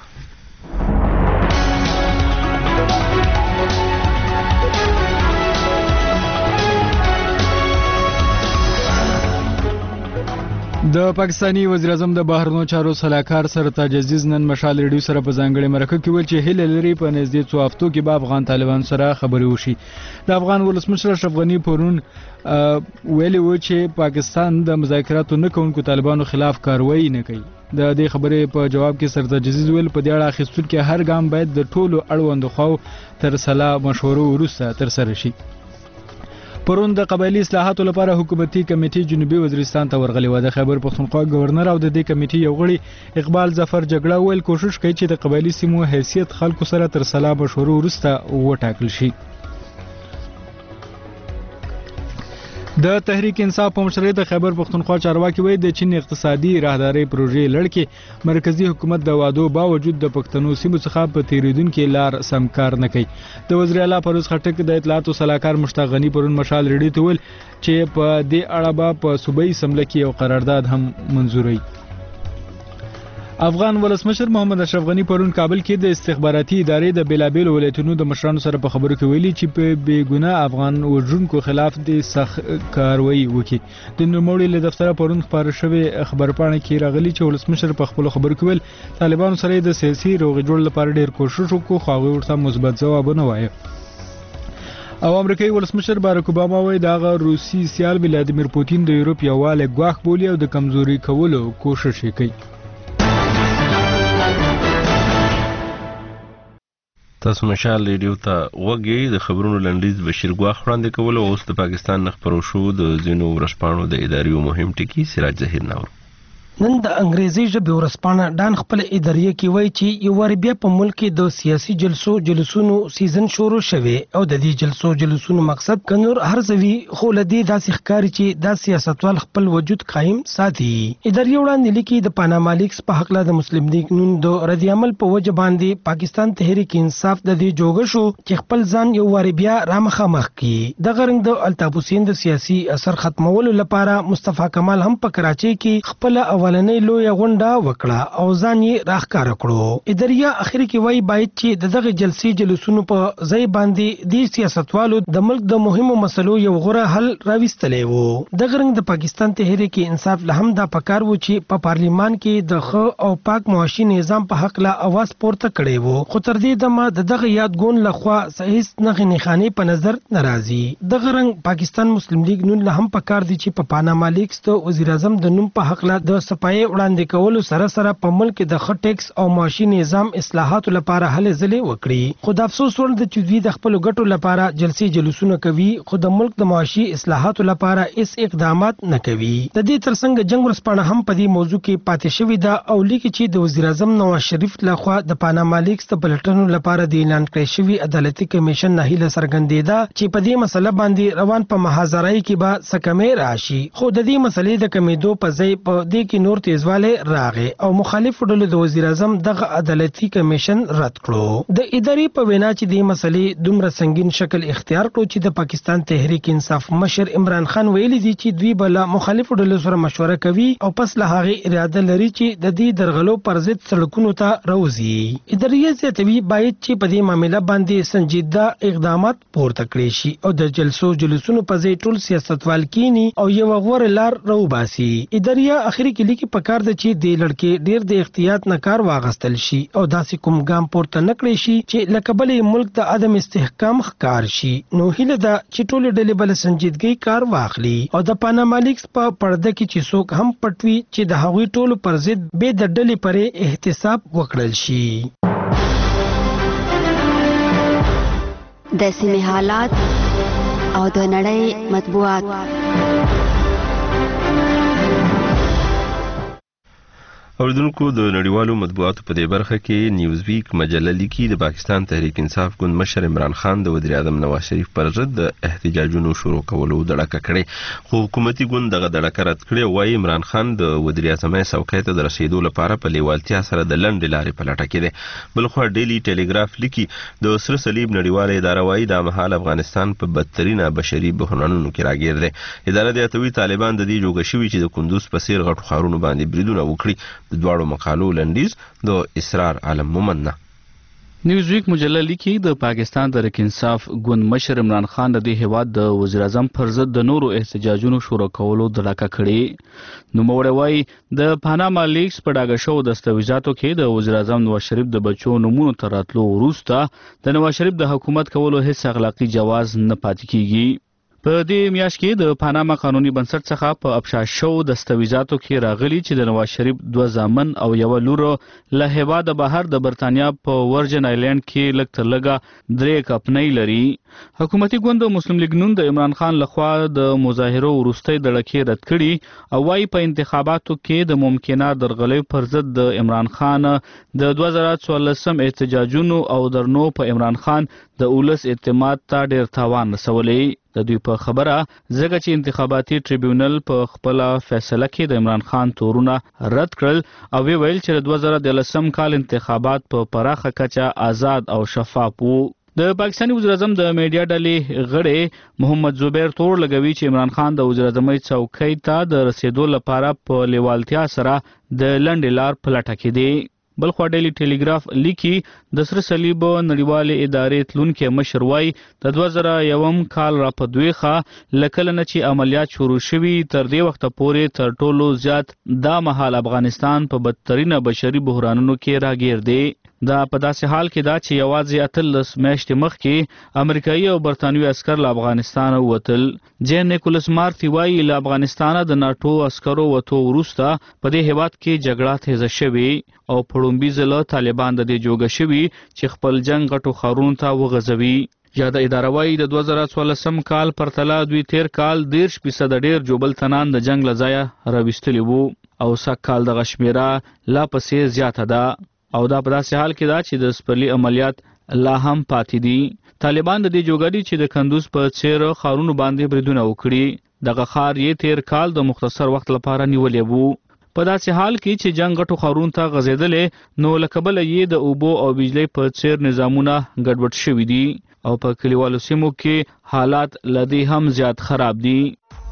د پاکستانی وزیر اعظم د بهرنیو چارو صلاحکار سرتاج عزیز نن مشال ریډیو سره په ځانګړي مرکه کې ویل چې هیله لري په نږدې څو هفتو کې به افغان طالبان سره خبرې وشي. د افغان ولسمشر اشرف غنی پرون ویلي و چې پاکستان د مذاکراتو نه کوونکو طالبانو خلاف کاروایی نه کوي. د دې خبرې په جواب کې سرتاج عزیز ویل په دې اړه اخیستونکو هر ګام باید د ټولو اړوندو خواو تر سلا مشورو وروسته ترسره شي. پرون د قبایلی اصلاحاتو لپاره حکومتي کمیټې جنوبي وزیرستان ته ورغلې و. د خیبر پښتونخوا گورنر او د دې کمیټې یو غړي اقبال ظفر جګړه ویل کوشش کوي چې د قبایلی سیمو حیثیت خلکو سره تر سلا مشورو وروسته وټاکل شي. د تحریک انصاف په مشرۍ د خیبر پښتونخوا چارواکي وایي د چین اقتصادي راهداري پروژې لړ مرکزی حکومت د وعدو باوجود د پښتنو سیمو څخه په تیریدونکو لار سم کار نه کوي. د وزیر اعلی فیروز خټک د اطلاعاتو صلاحکار مشتاق غنی پرون مشال ریډیو ته ویل چې په دې اړه به په صوبایي اسمبلی کې یو قرارداد هم منزوري. افغان ولسمشر محمد اشرف غنی پرون کابل کې د استخباراتي ادارې د بیلابیل ولایتونو د مشرانو سره په خبرو کې ویلي چې په بیګناه افغان وژونکو خلاف د سخت کاروایی وکړي. د نوموړي له دفتره پرون خبر شوی خبرپاڼه کې راغلي چې ولسمشر په خپل خبرو کې ویل طالبانو سره د سیاسي روغې جوړ لپاره ډیر کوشش وکړو خو هغه ورته مثبت ځوابونه وایي. او امریکایي ولسمشر باراک اوباما وایي دا روسي سیال ولادیمیر پوتین د یورپ یووالی ګواښ بولي او د کمزوري کولو کوشش کوي. تاسو مشال ریډیو ته وګورئ. د خبرونو لنډیز بشیر ګواخ وړاندې کول او اوس د پاکستان نه خبرو شو د ځینو ورځپاڼو د اداري مهم ټکی سراج ظهیر نور. نن د انګریزي ژبې ورځپاڼه ډان خپل ادارې کې وایي چې یو ور بیا په ملک کې د سیاسي جلسونو سیزن شروع شوه او د دې جلسونو مقصد کنور هرڅوي خو لدی داسې ښکاری چې د سیاستوال خپل وجود قائم ساتي. ادارې وړاندې لیکي د پاناما لیکس په حق له د مسلم لیگ نون د رد عمل په وجه باندې پاکستان تحریک انصاف د دې جوګه شو چې خپل ځان یو ور بیا رامخامخ کی. د غرنګ د الطاف حسین د سیاسي اثر ختمولو لپاره مصطفی کمال هم په کراچۍ کې خپل ولنې لوی غونډه وکړه او ځان یې راخکار کړو. اداریا اخر کې وایي باید چې دغه جلسونو په ځای باندې د سیاستوالو د ملک د مهمو مسلو یو غوره حل راوستلې وو. د غرنګ د پاکستان تحریک انصاف له هم دا پکار وو چې په پارلیمان کې د خو او پاک معاشي نظام په حق له اواز پورته کړي وو خو تر دې دمه دغه یادګون لخوا صحیح نه غنیخانه په نظر ناراضي. د غرنګ پاکستان مسلم لیگ نون له هم پکار دي چې په پاناما لیکس د وزیر اعظم د نوم په حق له د صفای وړاندې کولو سره په ملک د خټیکس او معاشي نظام اصلاحاتو لپاره هلې ځلې وکړي. خو د افسوس ور د چې دوی د خپل ګټو لپاره جلسونه کوي خو د ملک د معاشي اصلاحاتو لپاره هیڅ اقدامات نه کوي. د دې ترڅنګ جنگ ورسپانه هم په دې موضوع کې پاتې شوې ده او لیکي چې د وزیر اعظم نواز شریف لخوا د پاناما لیکس د پلټنو لپاره د اعلان کړی شوی عدالتي کمیشن نه هیله څرګندېده چې په دې مسله باندې روان په محاضرای کې به سکمې راشي. خو د دې مسلې د کمیدو په ځای په دې کې نور تیزواله راغی او مخالف ډلو د وزیر اعظم دغه عدالتي کمیشن رد کړو. د ادارې په وینا چې د مسلې دومره سنگین شکل اختیار کړو چې د پاکستان تحریک انصاف مشر عمران خان ویلي دي چې دوی بل مخالف ډلو سره مشوره کوي او پس له هغه اراده لري چې د دې درغلو پر ضد سړکونو ته راوځي. ادارې زیاتوي باید چې په دې معاملې باندې سنجیده اقدامات پورته کړي شي او د جلسونو په ځای ټول سیاستوال کینی او یو غوړ لار راوباسي. ادارې اخري کې لیکي پکار د چې د لړکې ډیر د احتیاط نه کار واغستل شي او داسې کوم ګام پورته نکړي شي چې لکه بل ملک د عدم استحکام ښکار شي. نو هیله ده چې ټول ډلې بل سنجیدګي کار واخلي او د پاناما لیکس په پرده کې چې څوک هم پټوي چې د هغوی ټولو پر ضد به د ډلې پرې احتساب وکړل شي. د سیمې حالات او د نړۍ مطبوعات. اوریدونکو د نړیوالو مطبوعاتو په دې برخه کې نیوز ویک مجله لیکي د پاکستان تحریک انصاف ګوند مشر عمران خان د وزیر اعظم نواز شریف پر ضد د احتجاجونو شروع کولو دړکه کړې خو حکومتي ګوند دغه دړکه رد کړې وایي عمران خان د وزیر اعظم څوکۍ ته د رسیدو لپاره په لیوالتیا سره د لنډې لارې په لټه کې دی. بلخوا ډیلی ټیلیګراف لیکي د سره صلیب نړیواله اداره وایي د مهال افغانستان په بدترینه بشري بحرانونو کې راګیر دی. اداره د اتوي طالبان د دې جوګه شوي چې د کندوز په څیر غټو ښارونو باندې بریدونه وکړي. د دواړو مقالو لنډیز د اسرار عالم مومن. نیوزویک مجله لیکي د پاکستان تحریک انصاف ګوند مشر عمران خان د دې هیواد د وزیر اعظم پر ضد د نورو احتجاجونو شروع کولو دړکه کړې. نوموړی وایي د پاناما لیکس په ډاګه شوو دستاویزاتو کې د وزیر اعظم نواز شریف د بچو نومونو تر راتلو وروسته د نواز شریف د حکومت کولو هیڅ اخلاقي جواز نه پاتې کیږي. په دې میاشت کې د پاناما قانوني بنسټ څخه په افشا شو دستاویزاتو کې راغلي چې د نواز شریف 2 زامن او یو لور له هیواده بهر د برتانیا په ورجن آیلند کې لږ تر لږه 3 کمپنۍ لري. حکومتي ګوند مسلم لیگ نون د عمران خان لخوا د مظاهرو وروستۍ دړکې رد کړي او وايي په انتخاباتو کې د ممکنه درغلۍ پر ضد د عمران خان د 2014 احتجاجونو او درنو په عمران خان د اولس اعتماد ته ډیر تاوان رسولی. د دوی په خبره ځکه چې انتخاباتي ټریبیونل په خپل فیصله کې د عمران خان تورونه رد کړل او ویل چې د 2013 کال انتخابات په پراخه کچه آزاد او شفاف وو. د پاکستاني وزیر اعظم د میډیا ډلې غړي محمد زبیر تور لګوي چې عمران خان د وزیر اعظم څوکۍ ته د رسیدو لپاره په لیوالتیا سره د لنډې لار په لټه کې دی. بلخوا ډیلی ټیلیګراف لیکي د سره صلیب نړیوالې ادارې تلونکي مشر وایي د 2001 کال را په دویخه لکه نه چې عملیات شروع شوي تر دې وخت پورې تر ټولو زیات دا مهال افغانستان په بدترینه بشري بحرانونو کې راګیر دی. دا په داسې حال کې دا چې یوازې 18 میاشتې مخکې امریکایي او برتانوي عسكر له افغانستان ووتل. جین نیکولس مارتی وایي له افغانستانه د ناټو عسکرو وتو وروسته په دې هیواد کې جګړه تیزه شوې او په لومړي ځل طالبان د دې جوګه شوي چې خپل جنگ غټو ښارونو ته وغځوي. یاده اداره وایي د 2014 کال پرتله دوی تیر کال 10% ډیر جوبل تنان د جنگ لځایه راوستلی وو او سږ کال دغه شمیره لا پسې زیاته ده او دا په داسې حال کې دا چې د سپرلي عملیات لا هم پاتې دي. طالبان د دې جوګړې چې د کندوز په څیر ښارونو باندې بریدونه وکړي دغه ښار یې تیر کال د مختصر وخت لپاره نیولې وو. په داسې حال کې چې جنگ غټو ښارونو ته غځېدلې نو له کبله یې د اوبو او بجلی په څیر نظامونه ګډوډ شوي دي او په کلیوالو سیمو کې حالات له دې هم زیات خراب دي.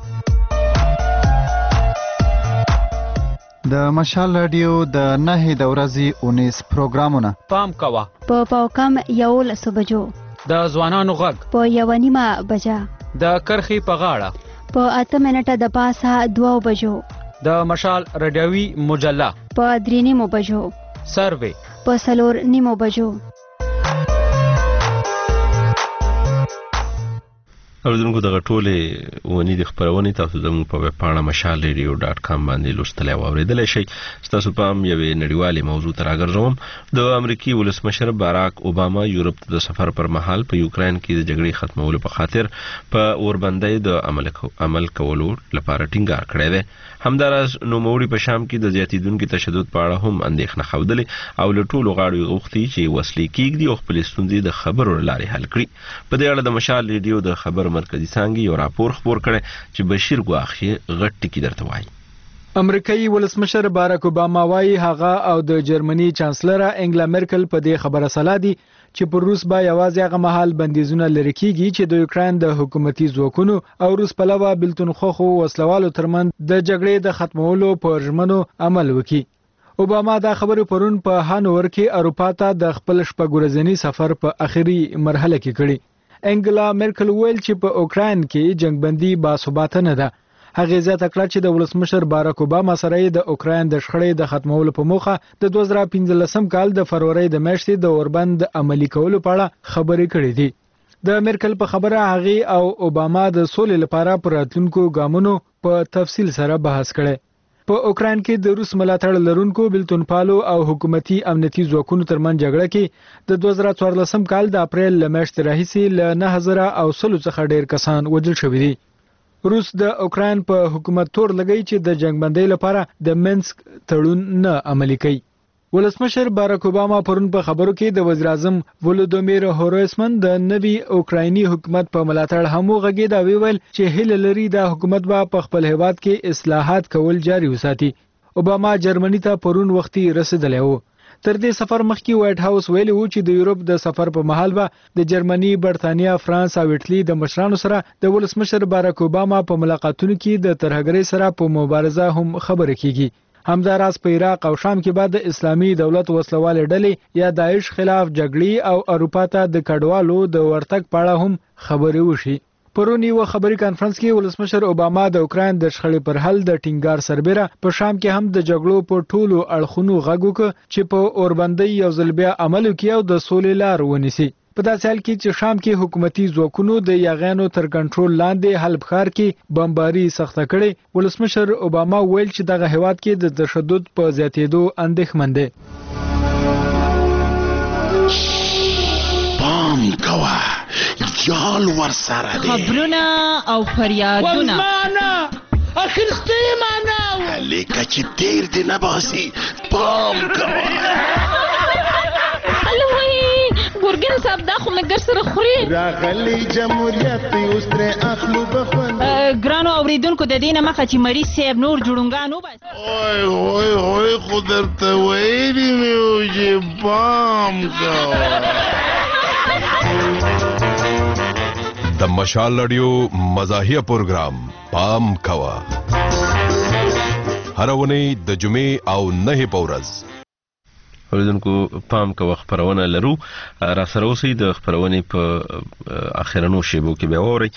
د مشال رادیو د 9 د ورځې 19 پروګرامونه پام کوه په پاوکم 11 بجو د ځوانانو غږ په 1:30 بجا د کرخي په غاړه په 8 منټه د پاسه 2 بجو د مشال رادیوي مجله په 3:30 بجو سروي په 4:30 بجو. اوریدونکو دغه ټولې ونې د خپرونې تاسو زموږ په ویب پاڼه mashalradio.com باندې لوستلی او اورېدلی شئ. ستاسو پام یوې نړیوالې موضوع ته راګرځوم. د امریکي ولسمشر باراک اوباما یورپ ته د سفر پر مهال په یوکراین کې د جګړې ختمولو په خاطر په اوربندۍ د عمل کولو لپاره ټینګار کړی دی. همداراز نوموړي په شام کې د زیاتېدونکي تشدد په اړه هم اندېښنه ښودلې او له ټولو غاړو یې غوښتي چې وسلې کېږدي او خپلې ستونزې د خبرو له لارې حل کړي. په دې اړه د مشال ریډیو د خبر مرکزي څانګې یو راپور خپور کړی چې بشیر ګواخ یې غټ ټکي درته وایي. امریکایي ولسمشر باراک اوباما وایي هغه او د جرمني چانسلر انګلا مرکل په دې خبره سلا دي چې پر روس به یوازې هغه مهال بندیزونه لري کیږي چې د یوکراین د حکومتي ځواکونو او روس پلوه بلتونخوخو وسلوالو ترمنځ د جګړې د ختمولو پر ژمنو عمل وکړي. اوباما دا خبره پرون په هانوور کې اروپا ته د خپل شپږورځني سفر په اخري مرحله کې کړی. انګلا مرکل ویل چې په اوکراین کې جنگبندي باثباته نه ده. هغه زیاته کړه چې د ولسمشر باراک اوباما سره د اوکراین د شخړې د ختمولو په موخه د 2015 کال د فروری د میاشتې د اوربند عملی کولو په اړه خبرې کړې دي. د مرکل په خبره هغه او اوباما د سولې لپاره پر راتلونکو ګامونو په تفصیل سره بحث کړي. په اوکراین کې د روس ملاتړ لرونکو بلتونپالو او حکومتي امنیتي ځواکونو ترمنځ جګړه کې د 2014 کال د اپریل میاشتې راهیسې له 9000 څخه ډیر کسان وژل شوي دي. روس د اوکراین په حکومت تور لګی چې د جنگ بندۍ لپاره د منسک تړون نه عملي کوي. ولسمشر باراک اوباما پرون په خبرو کې د وزیر اعظم ولودیمیر هورویسمن د نوي اوکرایني حکومت په ملاتړ هم وغږید او ویل چې هیله لري د حکومت په خپل هیواد کې اصلاحات کول جاري وساتي. اوباما جرمني ته پرون وختي رسیدلی و. تر دې سفر مخکې وایټ هاوس ویلي و چې د یورپ د سفر په مهال به د جرمني، برتانیا، فرانس او ایټالي د مشرانو سره د ولسمشر باراک اوباما په ملاقاتونو کې د ترهګرۍ سره په مبارزه هم خبرې کیږي. همداراز په عراق او شام کې بعد اسلامي دولت وسلوال ډلې یا داعش خلاف جګړې او اروپا ته د کډوالو د ورتګ په اړه هم خبرې وشي. پرون یو خبري کانفرنس کې ولسمشر اوباما د اوکراین د شخړې پر حل د ټینګار سربېره په شام کې هم د جګړو په ټولو اړخونو غږ وکړ چې په اوربندۍ یو ځل بیا عمل وکړي او د سولې لار ونیسي. په داسې حال کې چې شام کې حکومتي ځواکونو د یاغیانو تر کنټرول لاندې حلب ښار کې بمباري سخته کړې، ولسمشر اوباما ویل چې دغه هیواد کې د تشدد په زیاتېدو اندېښمن دی. پام کوه جال ورسره دی، خبرونه او فریادونه والمانا اخرستی مانا لیکه چې تیر دی نباسی. پام کوه ګورګین صاحب دا خو مګر سره خوري راغلی جمهوریت اوس ترې اخلو بخون. ګرانو اوریدونکو د دې نه مخه چې مریض صاحب نور جوړونګان وباسي. اوی خو درته ویلي مې و چې پام کوه. د مشال رادیو مزاحیه پروګرام پام کوه هر ونی د جمعې او 9 په ورځ. اوریدونکو پام کوه خبرونه لرو را سره اوسئ. د خبرونې په اخرنو شیبو کې بیا واورئ.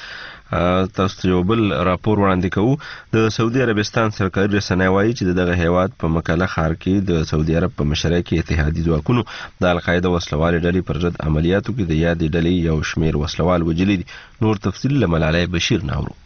تاسو ته یو بل راپور وړاندې کوو. د سعودي عربستان سرکاري رسنۍ وایي چې دغه هیواد په مکله ښار کې د سعودي عرب په مشرۍ کې اتحادي ځواکونو د القاعده وسلوالې ډلې پر ضد عملیاتو کې د یادې ډلې یو شمېر وسلوال وژلي دي. نور تفصیل له ملالۍ بشیر ناورو.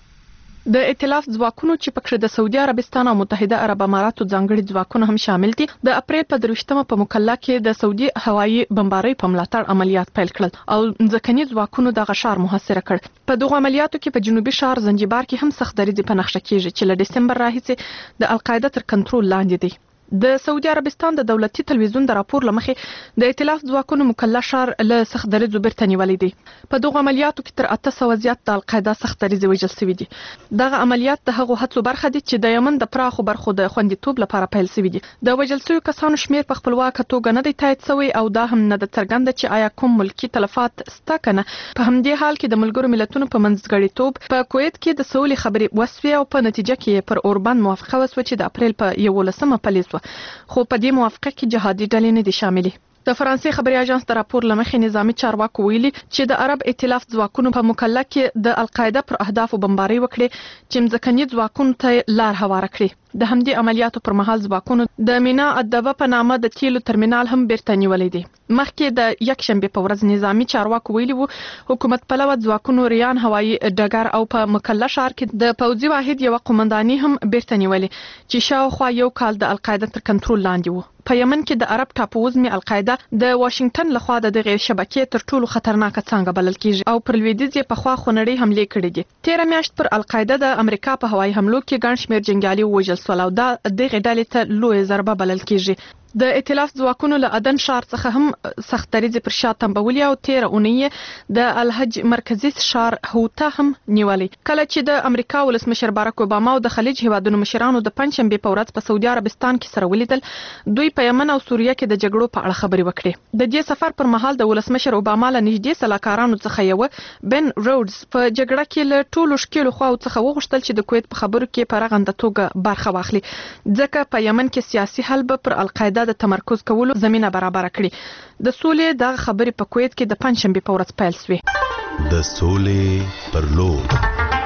د ائتلاف ځواکونو چې پکې د سعودي عربستان او متحده عرب اماراتو ځانګړي ځواکونه هم شامل دي، د اپریل په 23مه په مکله کې د سعودي هوایي بمبارۍ په ملاتړ عملیات پیل کړل او ځکهني ځواکونو د غشار محاصره کړ. په دغه عملیاتو کې په جنوبي ښار زنجبار کې هم سخت دریځ په نقشه کېږي چې له دسمبر راهیسې د القاعده تر کنټرول لاندې دي. د سعودي عربستان د دولتي تلویزیون د راپور لمخې د ائتلاف ځواکونو مکله ښار له سخت دریځ بیرته نیولې دي. په دغه عملیاتو کې تر 800 زیات د القاعده سخت دریځ وژل شوي دي. دغه عملیات د هغو هڅو برخه دي چې د یمن د پراخو برخو د خوندیتوب لپاره پیل شوي دي. د وژل شویو کسانو شمیر په خپلواکه توګه نه دی تایید شوی او دا هم نه د څرګنده چې آیا کوم ملکی تلفات ستا کنه. په همدې حال کې د ملګرو ملتونو په منځګړیتوب په کویت کې د سولې خبرې وسوي او په نتیجه کې پر اوربند موافقه وسوه چې د اپریل په 11مه پیل شوه، خو په دې موافقه کې جهادي ډلې نه دي شاملې. د فرانسې خبري اژانس د راپور لمخې نظامی چارواکو ویلي چې د عرب ائتلاف ځواکونو په مکله کې د القاعده پر اهدافو بمبارۍ وکړي چې مځکني ځواکونو ته لار هواره کړي. د همدې عملیاتو پر مهال ځواکونو د مینا ادبه په نامه د تیلو ترمینال هم بیرته نیولې دي. مخکې د یکشنبه په ورځ نظامی چارواکو ویلي وو حکومت پلوه ځواکونو ریان هوایي ډګر او په مکله ښار کې د پوځي واحد یو قومنداني هم بیرته نیولې چې شاوخوا یو کال د القاعده تر کنټرول لاندې وو. په یمن کې د عرب ټاپووزمي القاعده د واشنگټن لخوا د دغه شبکې تر ټولو خطرناکه څانګه بلل کیږي او پر لویدیځ یې په خوا خونړۍ حمله کړې دي. 13 میاشت پر القاعده د امریکا په هوایي حملو کې ګڼ شمېر جنګیالي وژل شول او دا دغه ډلې ته لوی ضربه بلل کیږي. د ائتلاف ځواکونو له عدن ښار څخه هم سخت دریځ پر شا تنبولي او 13 اونۍ د الحج مرکزي ښار هوتا هم نیولي. کله چې د امریکا ولسمشر باراک اوباما او د خلیج هیوادونو مشرانو د پنځشنبه په ورځ په سعودي عربستان کې سره ولیدل، دوی په یمن او سوریه کې د جګړو په اړه خبرې وکړې. د دې سفر پر مهال د ولسمشر اوباما له نږدې سلاکارانو څخه یو بن رودز په جګړه کې له ټولو شکلو خواو څخه وغوښتل چې د کویت په خبرو کې په رغنده توګه برخه واخلي، ځکه په یمن کې سیاسي حل به پر القاعده د تمرکز کولو زمينه برابر کړي. د سولې د خبرې په کویت کې د پنځشنبه په ورځ پیل شوې. د سولې پر لور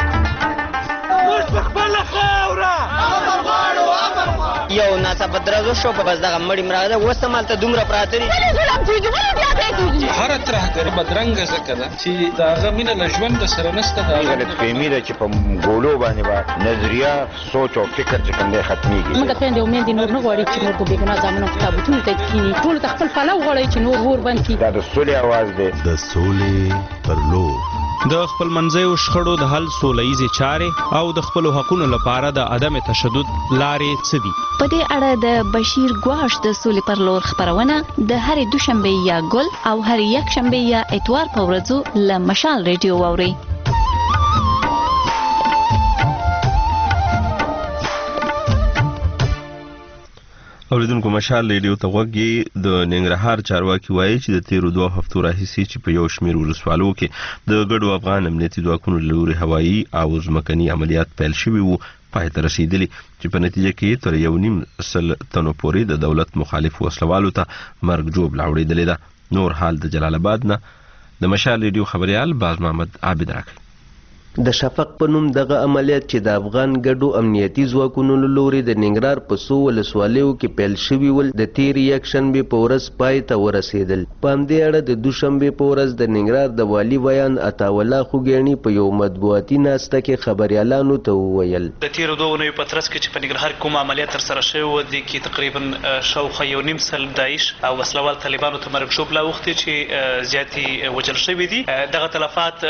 یو ناڅاپه درزو شو په بس دغه مړی مراده وسمال ته دومره پراته دي هر ترهګر بدرنګ زکه ده چې دا غمینه لژوند سره نسته دا غلط فهمي ده چې په ګولو باندې با نظریه سوچ او فکر چې کوم دی ختميږي. موږ ته د امید نور نه غواړي چې نور په بیګنا ځامنو کتابونه ته کینی ټول ته خپل فلو غواړي چې نور ور باندې دا د سولې आवाज دی. د سولې پر لور د خپل منځیو شخړو د حل سوله ییزې چارې او د خپلو حقونو لپاره د عدم تشدد لارې څه دي؟ په دې اړه د بشیر ګواش د سولې پر لور خبرونه د هرې دوشنبه یا ګل او هرې یکشنبه یا اتوار په ورځو له مشال ریډیو واورئ. اوریدونکو مشال ریډیو ته غوږی د ننګرهار چارواکي وایي چې د تیرو 2 هفتو راهیسې چې په یو شمېر ولسوالو کې د ګډو افغان امنیتي ځواکونو له لوري هوایي او ځمکني عملیات پیل شوي وو پای ته رسیدلي چې په نتیجه کې تر 1.5 تنو پورې د دولت مخالف وسلوالو ته مرګ جوړ لاوړېدلې ده. نور حال د جلال آباد نه د مشال ریډیو خبريال باز محمد عابد راکړي. د شفق په نوم دغه عملیات چې د افغان ګډو امنیتي ځواکونو له لوري د ننګرهار په څو ولسوالیو کې پیل شوي ول د تېرې یکشنبې په ورځ پای ته ورسېدل. په همدې اړه د دوشنبې په ورځ د ننګرهار د والي ویان عطاالله خوږیاڼي په یو مطبوعاتي ناسته کې خبریالانو ته وویل د تېرو 2 اونیو په ترڅ کې چې په ننګرهار کوم عملیات ترسره شوي وو دې کې تقریبا شاوخوا 1.5 سل داعش او وسلوال طالبانو ته مرګ ژوبله اوښتې چې زیاتې وژل شوي دي. دغه تلفات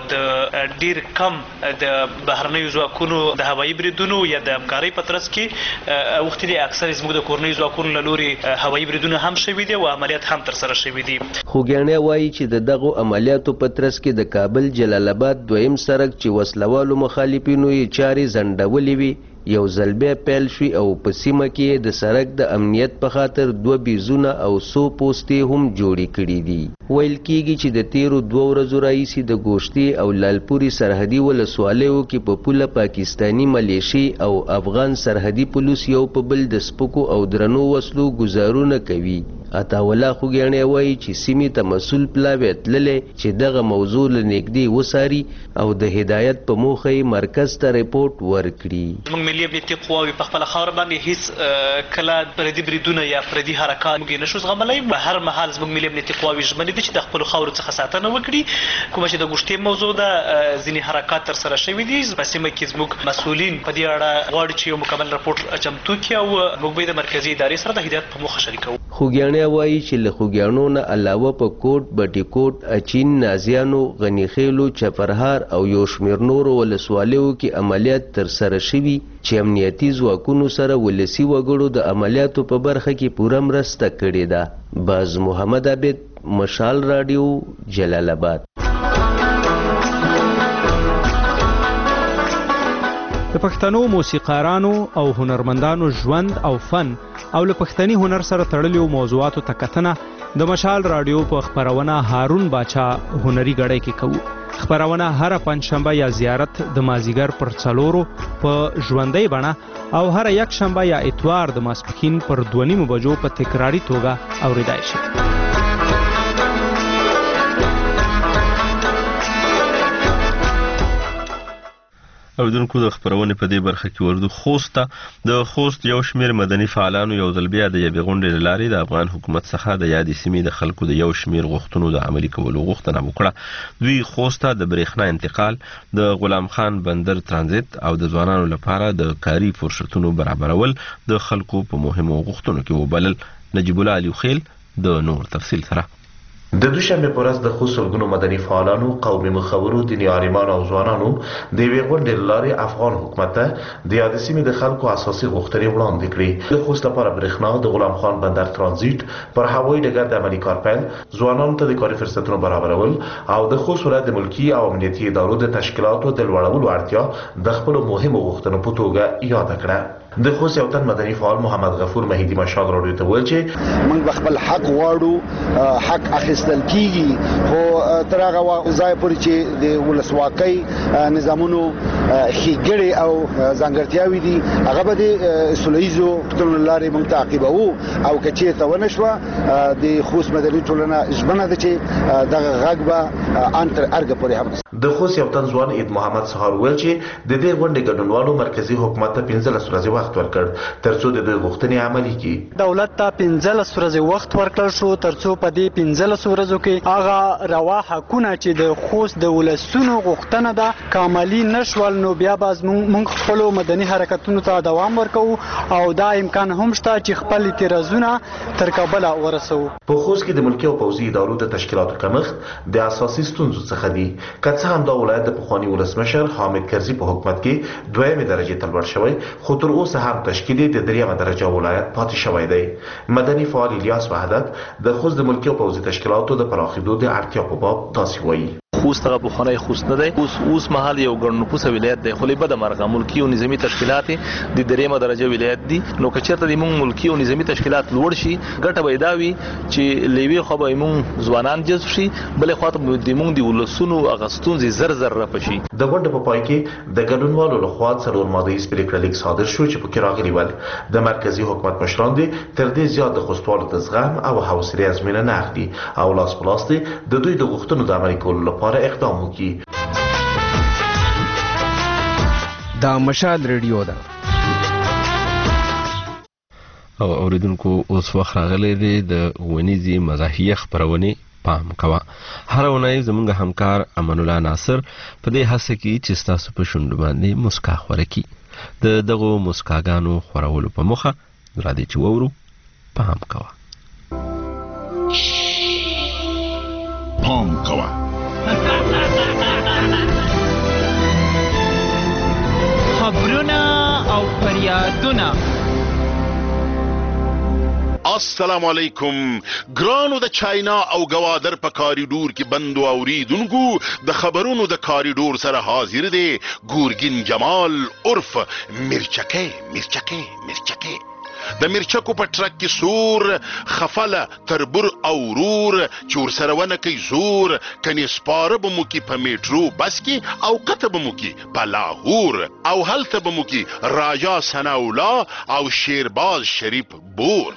د ډېر کم د بهرنیو ځواکونو د هوایي بریدونو یا د همکارۍ په ترڅ کې اوښتې دي. اکثر زموږ د کورنیو ځواکونو له لوري هوایي بریدونه هم شوي دي او عملیات هم ترسره شوي دي. خوږیاڼي وایي چې د دغو عملیاتو په ترڅ کې د کابل جلال آباد دویم سړک چې وسلوالو مخالفینو یې چارې ځنډولې وي یو ځل بیا پیل شوي او په سیمه کې د سړک د امنیت په خاطر 2 بیزونه او 100 پوستې هم جوړې کړي دي. ویل کېږي چې د تیرو 2 ورځو راهیسې د ګوشتې او لالپورې سرحدي ولسوالیو کې په پوله پاکستاني ملیشې او افغان سرحدي پولیس یو په بل د سپکو او درنو وسلو ګزارونه کوي. عطاالله خوږیاڼي وایي چې سیمې ته مسؤل پلاوی تللی چې دغه موضوع له نږدې وڅاري او د هدایت په موخه یې مرکز ته ریپورټ ورکړي. ملي امنیتي قواوې په خپله خاوره باندې هیڅ کله پردي بریدونه یا پردي حرکات موږ یې نشو زغملی. په هر مهال زموږ ملي امنیتي قواوې ژمنې دي چې د خپلو خاورو څخه ساتنه وکړي. کومه چې د ګوشتې موضوع ده ځینې حرکات ترسره شوي دي. په سیمه کې زموږ مسؤلین په دې اړه غواړي چې یو مکمل راپورټ چمتو کړي او موږ به د مرکزي ادارې سره د هدایت په موخه شریکوو. خوږیاڼي وایي چې له خوږیاڼو نه علاوه په کوټ، بټي کوټ، اچین، نازیانو، غنیخیلو، چپرهار او یو شمېر نورو ولسوالیو کې عملیات ترسره شوي چې امنیتي ځواکونو سره ولسي وګړو د عملیاتو په برخه کې پوره مرسته کړې ده. باز محمد عابد، مشال رادیو، جلال آباد. د پښتنو موسیقارانو او هنرمندانو ژوند او فن او له پښتني هنر سره تړلیو موضوعاتو ته کتنه د مشال رادیو په خبرونه هارون باچا هنري غړی کې کوو. خبرونه هر پنځشنبه یا زیارت د مازیګر پر 4 په ژوندۍ بڼه او هر یک شنبه یا اتوار د ماسپښین پر 2:30 بجو په تکراری توګه اوریدای شي. اوریدونکو د خبرونې په دې برخه کې ورده خوست د خوست یو شمېر مدني فعالانو یو ځل بیا د یوې غونډې له لارې د افغان حکومت څخه د یادې سیمې د خلکو د یو شمېر غوښتنو د عملي کولو غوښتنه وکړه. دوی خوست د برېښنا انتقال، د غلام خان بندر ترانزیت او د ځوانانو لپاره د کاري فرصتونو برابرول د خلکو په مهمو غوښتنو کې وبلل. نجیب الله علي خیل د نور تفصیل سره. د دوشنبه په ورځ د خوست سلګونو مدني فعالانو، قومي مخورو، دیني عالمانو او ځوانانو د یوې غونډې له لارې افغان حکومت ته د یادې سیمې د خلکو اساسي غوښتنې وړاندې کړې. د خوست لپاره برېښنا، د غلام خان بندر ترانزیت، پر هوایي ډګر د عملي کار پیل، ځوانانو ته د کاري فرصتونو برابرول او د خوست ولایت د ملکي او امنیتي ادارو د تشکیلاتو د لوړولو اړتیا د خپلو مهمو غوښتنو په توګه یاده کړه. د خوست یو تن مدني فعال محمد غفور مهدي مشال راډیو ته وویل چې موږ خپل حق غواړو، حق اخیستل کیږي، خو تر هغه ځای پورې چې د ولسواکۍ نظامونو ښېګړې او ځانګړتیاوې دي هغه به د سولیزو پښتنو لارې موږ تعقیبوو او که چېرته ونه شوه د خوست مدني ټولنه ژمنه ده چې دغه غږ به ان تر ارګه پورې هم. د خوست یو تن ځوان عید محمد سهار ویل چې د دې غونډې ګډونوالو مرکزي حکومت ته 15 ورځې وخت ورکړ ترڅو د دوی غوښتنې عملي کړي. دولت ته 15 ورځې وخت ورکړل شو ترڅو په دې 15 ورځو کې هغه روا حقونه چې د خوست د ولسونو غوښتنه ده کاملي نشول نو بیا به موږ خپل مدني حرکتونو ته دوام ورکوو او دا امکان هم شته چې خپل اعتراضونه تر کابل ورسو. په خوست کې د ملکي او پوځي ادارو د تشکیلاتو کمښت د اساسي ستونزو څخه دی. که څه هم دا ولایت د پخواني ولسمشر حامد کرزي په حکومت کې 2مې درجې ته لوړ شوی خو تر اوسه هم تشکیل د 3مه درجه ولایت پاتې شوی دی. مدني فعال الیاس وحدت د خوست د ملکي او پوځي تشکیلاتو د پراخېدو د اړتیا په باب داسې وایي. خوست هغه پخوانی خوست نه دی، اوس مهال یو ګڼ نفوسه ولایت دی خو له بده مرغه ملکي او نظامی تشکیلات د 3مه درجه ولایت دي. نو که چېرته د موږ ملکي او نظامی تشکیلات لوړ شي ګټه به دا وي چې لوی خو به موږ ځوانان جذب شي بلې خوا ته د موږ د ولسونو هغه ستونزې زر زر رفع شي. د غونډې په پای کې د ګډونوالو لخوا 4 ماده پریکړه لیک صادر شو چې پکې راغلي ول د مرکزی حکومت مشران دي تر دې زیات د خوستوالو د زغم او حوصلې ازمینه نه اخلي او لاس په لاس دي د دوی د غوښتنو د عملي کولو لپاره اقدام وکړي. دا مشال ریډیو ده. او اوریدونکو اوس وخت راغلی دی د ونیزي مزاحیه خبرونه پام کوه. هر ونای زمونږ همکار امان الله ناصر په دې هڅه کې چې تاسو په شونډ باندې مسکا خوره کی د دغه مسکاګانو خورولو په مخه را دي چې وورو پام کوه. پام کوه. خبرونه او فریادونه. السلام علیکم. ګرانو د چاینا او گوادر په کاریډور کې بندو اوریدونکو د خبرونو د کاریډور سره حاضر دی ګورګین جمال عرف مرچکه د مرچکو په ټرک کې سور خفله تربور او رور چې ورسره ونه کوي زور کني سپاره به مو کې په میټرو بس کې او قطه به مو کې په لاهور او هلته به مو کې راجا ثناءالله او شیرباز شریف بور.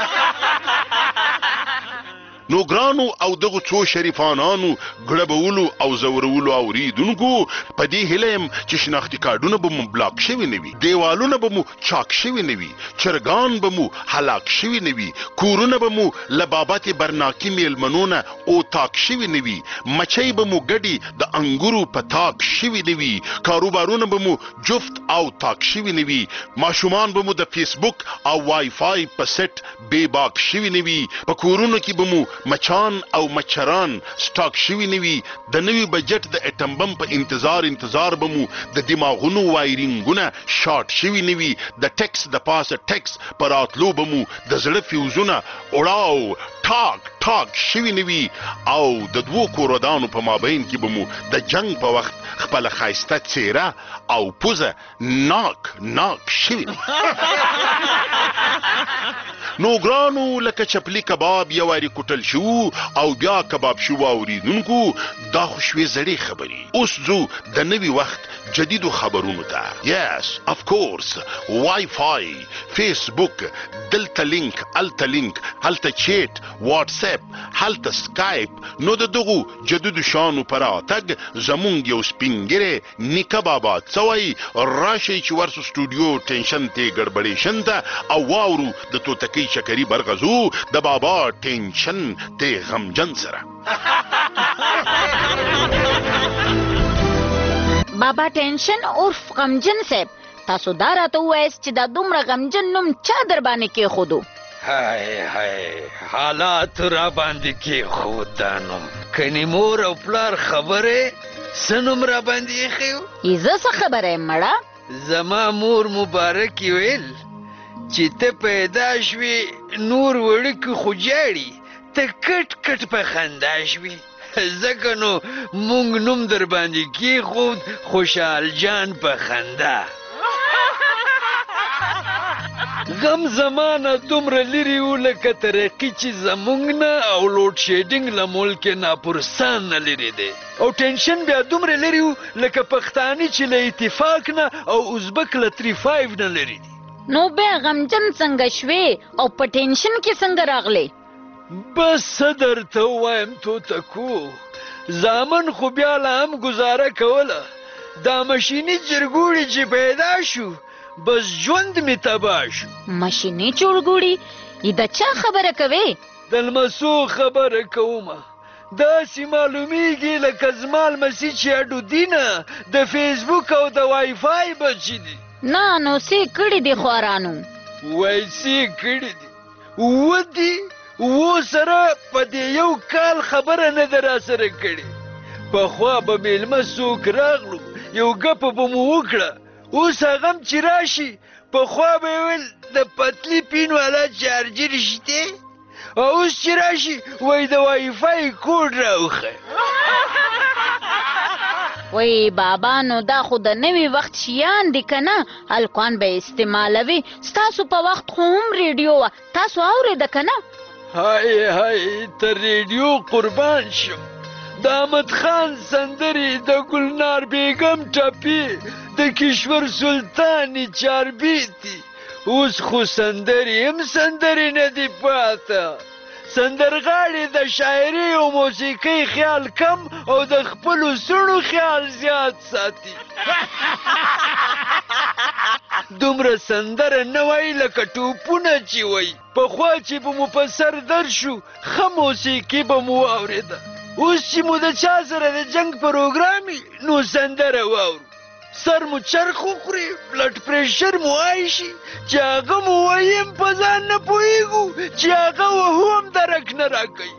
نو ګرانو او دغه څو شریفانانو ګړبولو او زورولو اوریدونکو په دې هلم چې شناختی کارډونه به مو بلاک شوی نه وي، دیوالونه به مو چاک شوی نه وي، چرګان به مو هلاک شوی نه وي، کورونه به مو لبابت برناکی میلمنونه او تاک شوی نه وي، مچۍ به مو ګډي د انګورو په تاک شوی نه وي، کاروبارونه به مو جفت او تاک شوی نه وي، ماشومان به مو د فیسبوک او وای فای په سیټ بے باک شوی نه وي، په کورونو کې به مو مچان او مچران سٹاک شوی نوی، د نوی بجټ د اټم بم په انتظار به مو د دماغونو وایرینګونه شارټ شوی نوی، د ټیکس د پاسه ټیکس پر اتلو به مو د زړه فیوزونه اوړاو ټاک شوی نوی، او د دوو کورودانو په مابین کې به مو د جنگ په وخت خپل خایسته څیره او پوزه ناک شوی. نو ګرانو لکه چپلی کباب یو واری کوټل شو او بیا کباب شو اوریدونکو دا خوشوي زړې خبري. اوس زو د نوي وخت جدیدو خبرونو ته. یس اف کورس وای فای فیسبوک دلته لینک الته لینک هلته چیټ واتس اپ هلته سکایپ. نو د دغو جدیدو شانو پر اتګ زمونږ یو سپینګره نیکه بابا څوي راشي چې ورسو سټوډیو ټینشن ته ګډبړې شنته او واورو د توتکی شکری برغزو د بابا ټینشن ته غمجن سره. بابا ټینشن عرف غمجن صاحب تاسو دا راته وایست چې دا دومره غمجن نوم چا در باندې کې خودو؟ هاي حالات را باندې کې خود دا نوم کني مور او پلار خبره سنوم را باندې خيو ایزه څه خبره مړه؟ زما مور مبارک ویل چې ته پیدا شوي نور وړکي خو جاړي ته کټ په خندا شوي ځکه نو مونږ نوم در باندې کېښود خوشحال جان په خندا. غم زمانه دومره لرې و لکه ترقي چې زمونږ نه او لوډ شیډینګ له ملک ناپرسان نه لرې دی او ټینشن بیا دومره لرې و لکه پښتاني چې له اتفاق نه او ازبک له 35 نه لرې دي. نو بیا غمجن څنګه شوې او په ټینشن کې څنګه راغلی؟ بس صدر ته وایم تو تکو زامن خو بیا لا هم گزاره کوله. دا مشینی جرګوړي چې پیدا شو بس ژوند مې تباه شو. ماشیني چورګوړي د چا خبره کوي؟ د لمسو خبره کومه. داسې معلومیږي لکه زما لمسي چې اډو دینه د فیسبوک او د وای فای بچي دي. نه نو څه کړي دي خوارانو؟ وای څه کړي دي ودي و سره په دې یو کال خبره نه ده راسره کړې. پخوا به مېلمه څوک راغلو یو ګپه به مو وکړه، اوس هغه هم چې راشي پخوا به یې ویل د پتلي پین والا چارجر شته، او اوس چې راشي وایي د وای فای کوډ راوښه. وای بابا نو دا خو د نوي وخت شیان دي که نه؟ هلکان به استعمالوي. ستاسو په وخت خو هم ریډیو وه، تاسو اورېده که نه؟ های های تر ریډیو قربان شم. د احمد خان سندرې، د ګلنار بیګم ټپې، د کشور سلطانې چاربیتي. اوس خو سندرې هم سندرې نه دي پاته. سندرغاړي د شاعري او موسیقۍ خیال کم او د خپلو سړو خیال زیات ساتي. دومره سندره نه وایي لکه ټوپونه چې وایي. پخوا چې به مو په سر درد شو ښه موسیقي به مو واورېده. اوس چې مو د چا سره د جنګ پروګرام وي نو سندره واورو. سر مو چرخ وخوري، بلډ پریشر مو های شي، چې هغه مو وایي هم په ځان نه پوهېږو، چې هغه وهو هم درک نه راکوي.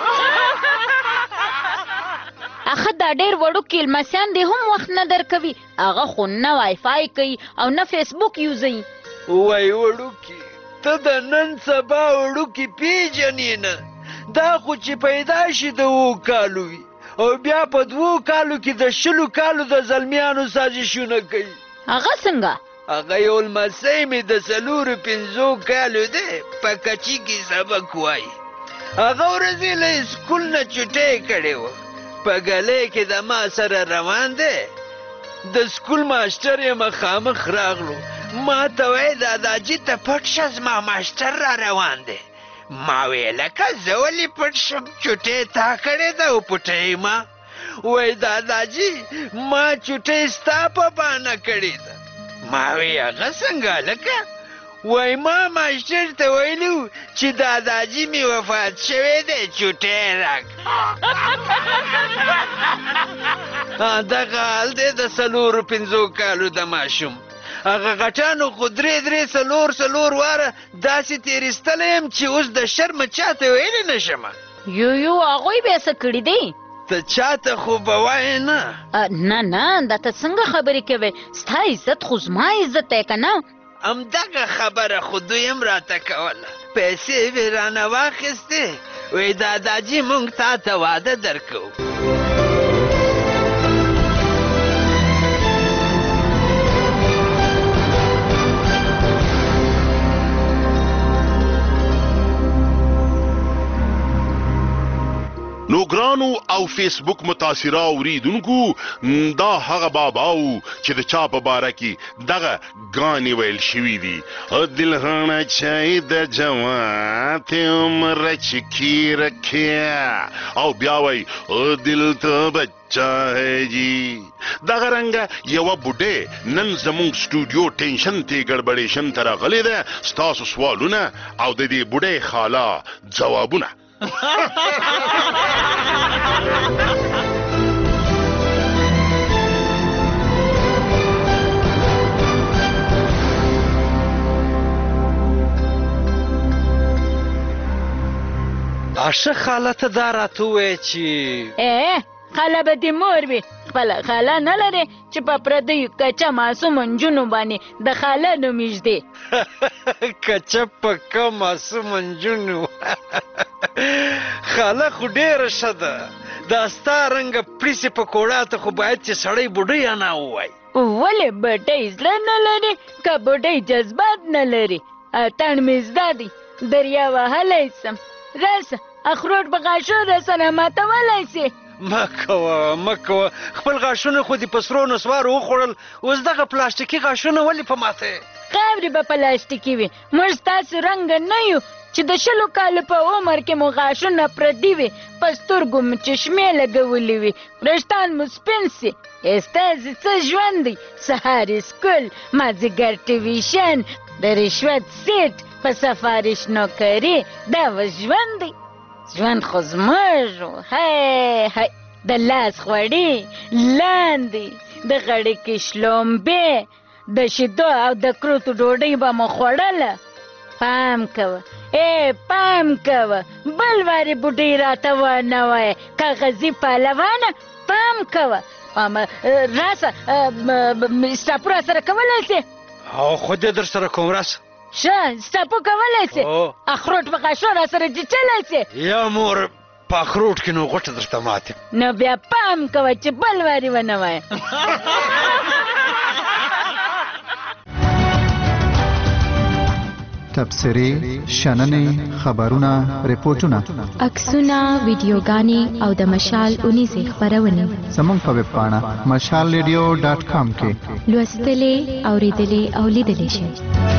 اخه دا ډېر وړوکي لمسیان دې هم وخت نه درکوي. هغه خو نه وای فای کوي او نه فیسبوک یوزوي. وای وړوکي، ته د نن سبا وړوکي پیژنې نه. دا خو چې پیدا شي د 2 کالو وي او بیا په 2 کالو کې د 20 کالو د زلمیانو سازشونه کوي. هغه څنګه؟ هغه یو لمسی مې د 4-5 کالو دی، په کچي کې سبق وایي. هغه ورځې له سکول نه چټۍ کړې وه، په ګلۍ کې د ما سره روان دی. د سکول ماشټر یې مخامخ راغلو، ما ته وایي داداجي ته پټ شه زما ماشټر را روان دی. ما وی لکه زه ولې پټ شم، چوټۍ تا کړې ده او پټۍ ما. وی داداجي ما چوټۍ ستا په بانه کړې ده. ما وی هغه څنګه لکه؟ وی ما ماشټر ته ویلي و چې داداجي مې وفات شوی دی، چوټۍ راکړه. دغه حال دی د 4-5 کالو د ماشوم. هغه غټانو خو 3-4 واره داسې تېرېستلی یم چې اوس د شرمه چاته ویلی نه شمه. یو هغوی بیا څه کړي دی؟ ته چاته خو به وایې نه. نه دا ته څنګه خبرې کوې؟ ستا عزت خو زما عزت دی که نه؟ همدغه خبره خو دوی هم راته کوله. پیسې مې رانه واخیستې، وی داداجي مونږ تا ته واده درکوو. نو ګرانو او فیسبوک متاثره اوریدونکو، دا هغه باباو چې د چا په باره کې دغه ګانې ویل شوي دي. دل هاڼه چای د جوات عمر چکی رکھیا، او بیا وایي دل ته بچا ہے جی. دغه رنګه یوه بوډۍ نن زموږ سټوډیو ټینشن ته ګړبړېشن ته راغلې ده. ستاسو سوالونه او د دې بوډۍ خاله ځوابونه. ښه خاله ته دا راته ووایه چې خاله به دې مور وي، خپله خاله نه لرې چې په پردیو کچه معصومو نجونو باندې د خاله نوم ایږدې. کچه پکه معصومو نجونو خاله خو ډېره ښه ده. دا ستا رنګه پړیسې پکوړه ته خو باید چې سړی بوډۍ انا ووایي. ولې بوډۍ زړه نه لري که بوډۍ جذبات نه لري؟ اتڼ مې زده دی، دریا وهلی سم، راسه اخروټ په غاښو راسره ماتولی سې. مه کوه خپل غاښونه خو دې په سرو نسوارو وخوړل، اوس دغه پلاستیکي غاښونه ولې په ماته یې؟ خاورې به پلاستیکي وي، موږ ستاسو رنګه نه یو چې د 20 کالو په عمر کې مو غاښونه پردي وي، په سترګو مو چشمې لګولې وي، وریښتان مو سپین سي. ستاسې څه ژوند دی؟ سهار سکول، مازدیګر ټلویزیون، د رشوت سیټ، په سفارش نوکري، دا و ژوند دی؟ ژوند خو زموږ و. هی د لاس خوړې لاندې، د غړې کې شلومبې، د شیدو او د کروتو ډوډۍ به مو خوړله. پام کوه، پام کوه، بل وارې بوډۍ راته ونه وایه کاغذي پهلوانه. پام کوه. راسه سټاپو را سره کولی سې؟ خو دې در سره کوم راسه. ښه سټاپو کولی سې؟ اخروټ په غاښو را سره چیچلی سې؟ یا مور په اخروټ کې نو غوټه درته ماتې. نو بیا پام کوه چې بل وارې ونه وایه. تبصرې، شننې، خبرونه، ریپورتونه، عکسونه، ویډیوګانې او د مشال اونیزې خپرونې زموږ په ویب پاڼه mashalradio.com کې لوستلې، اوریدلې او لیدلې شئ.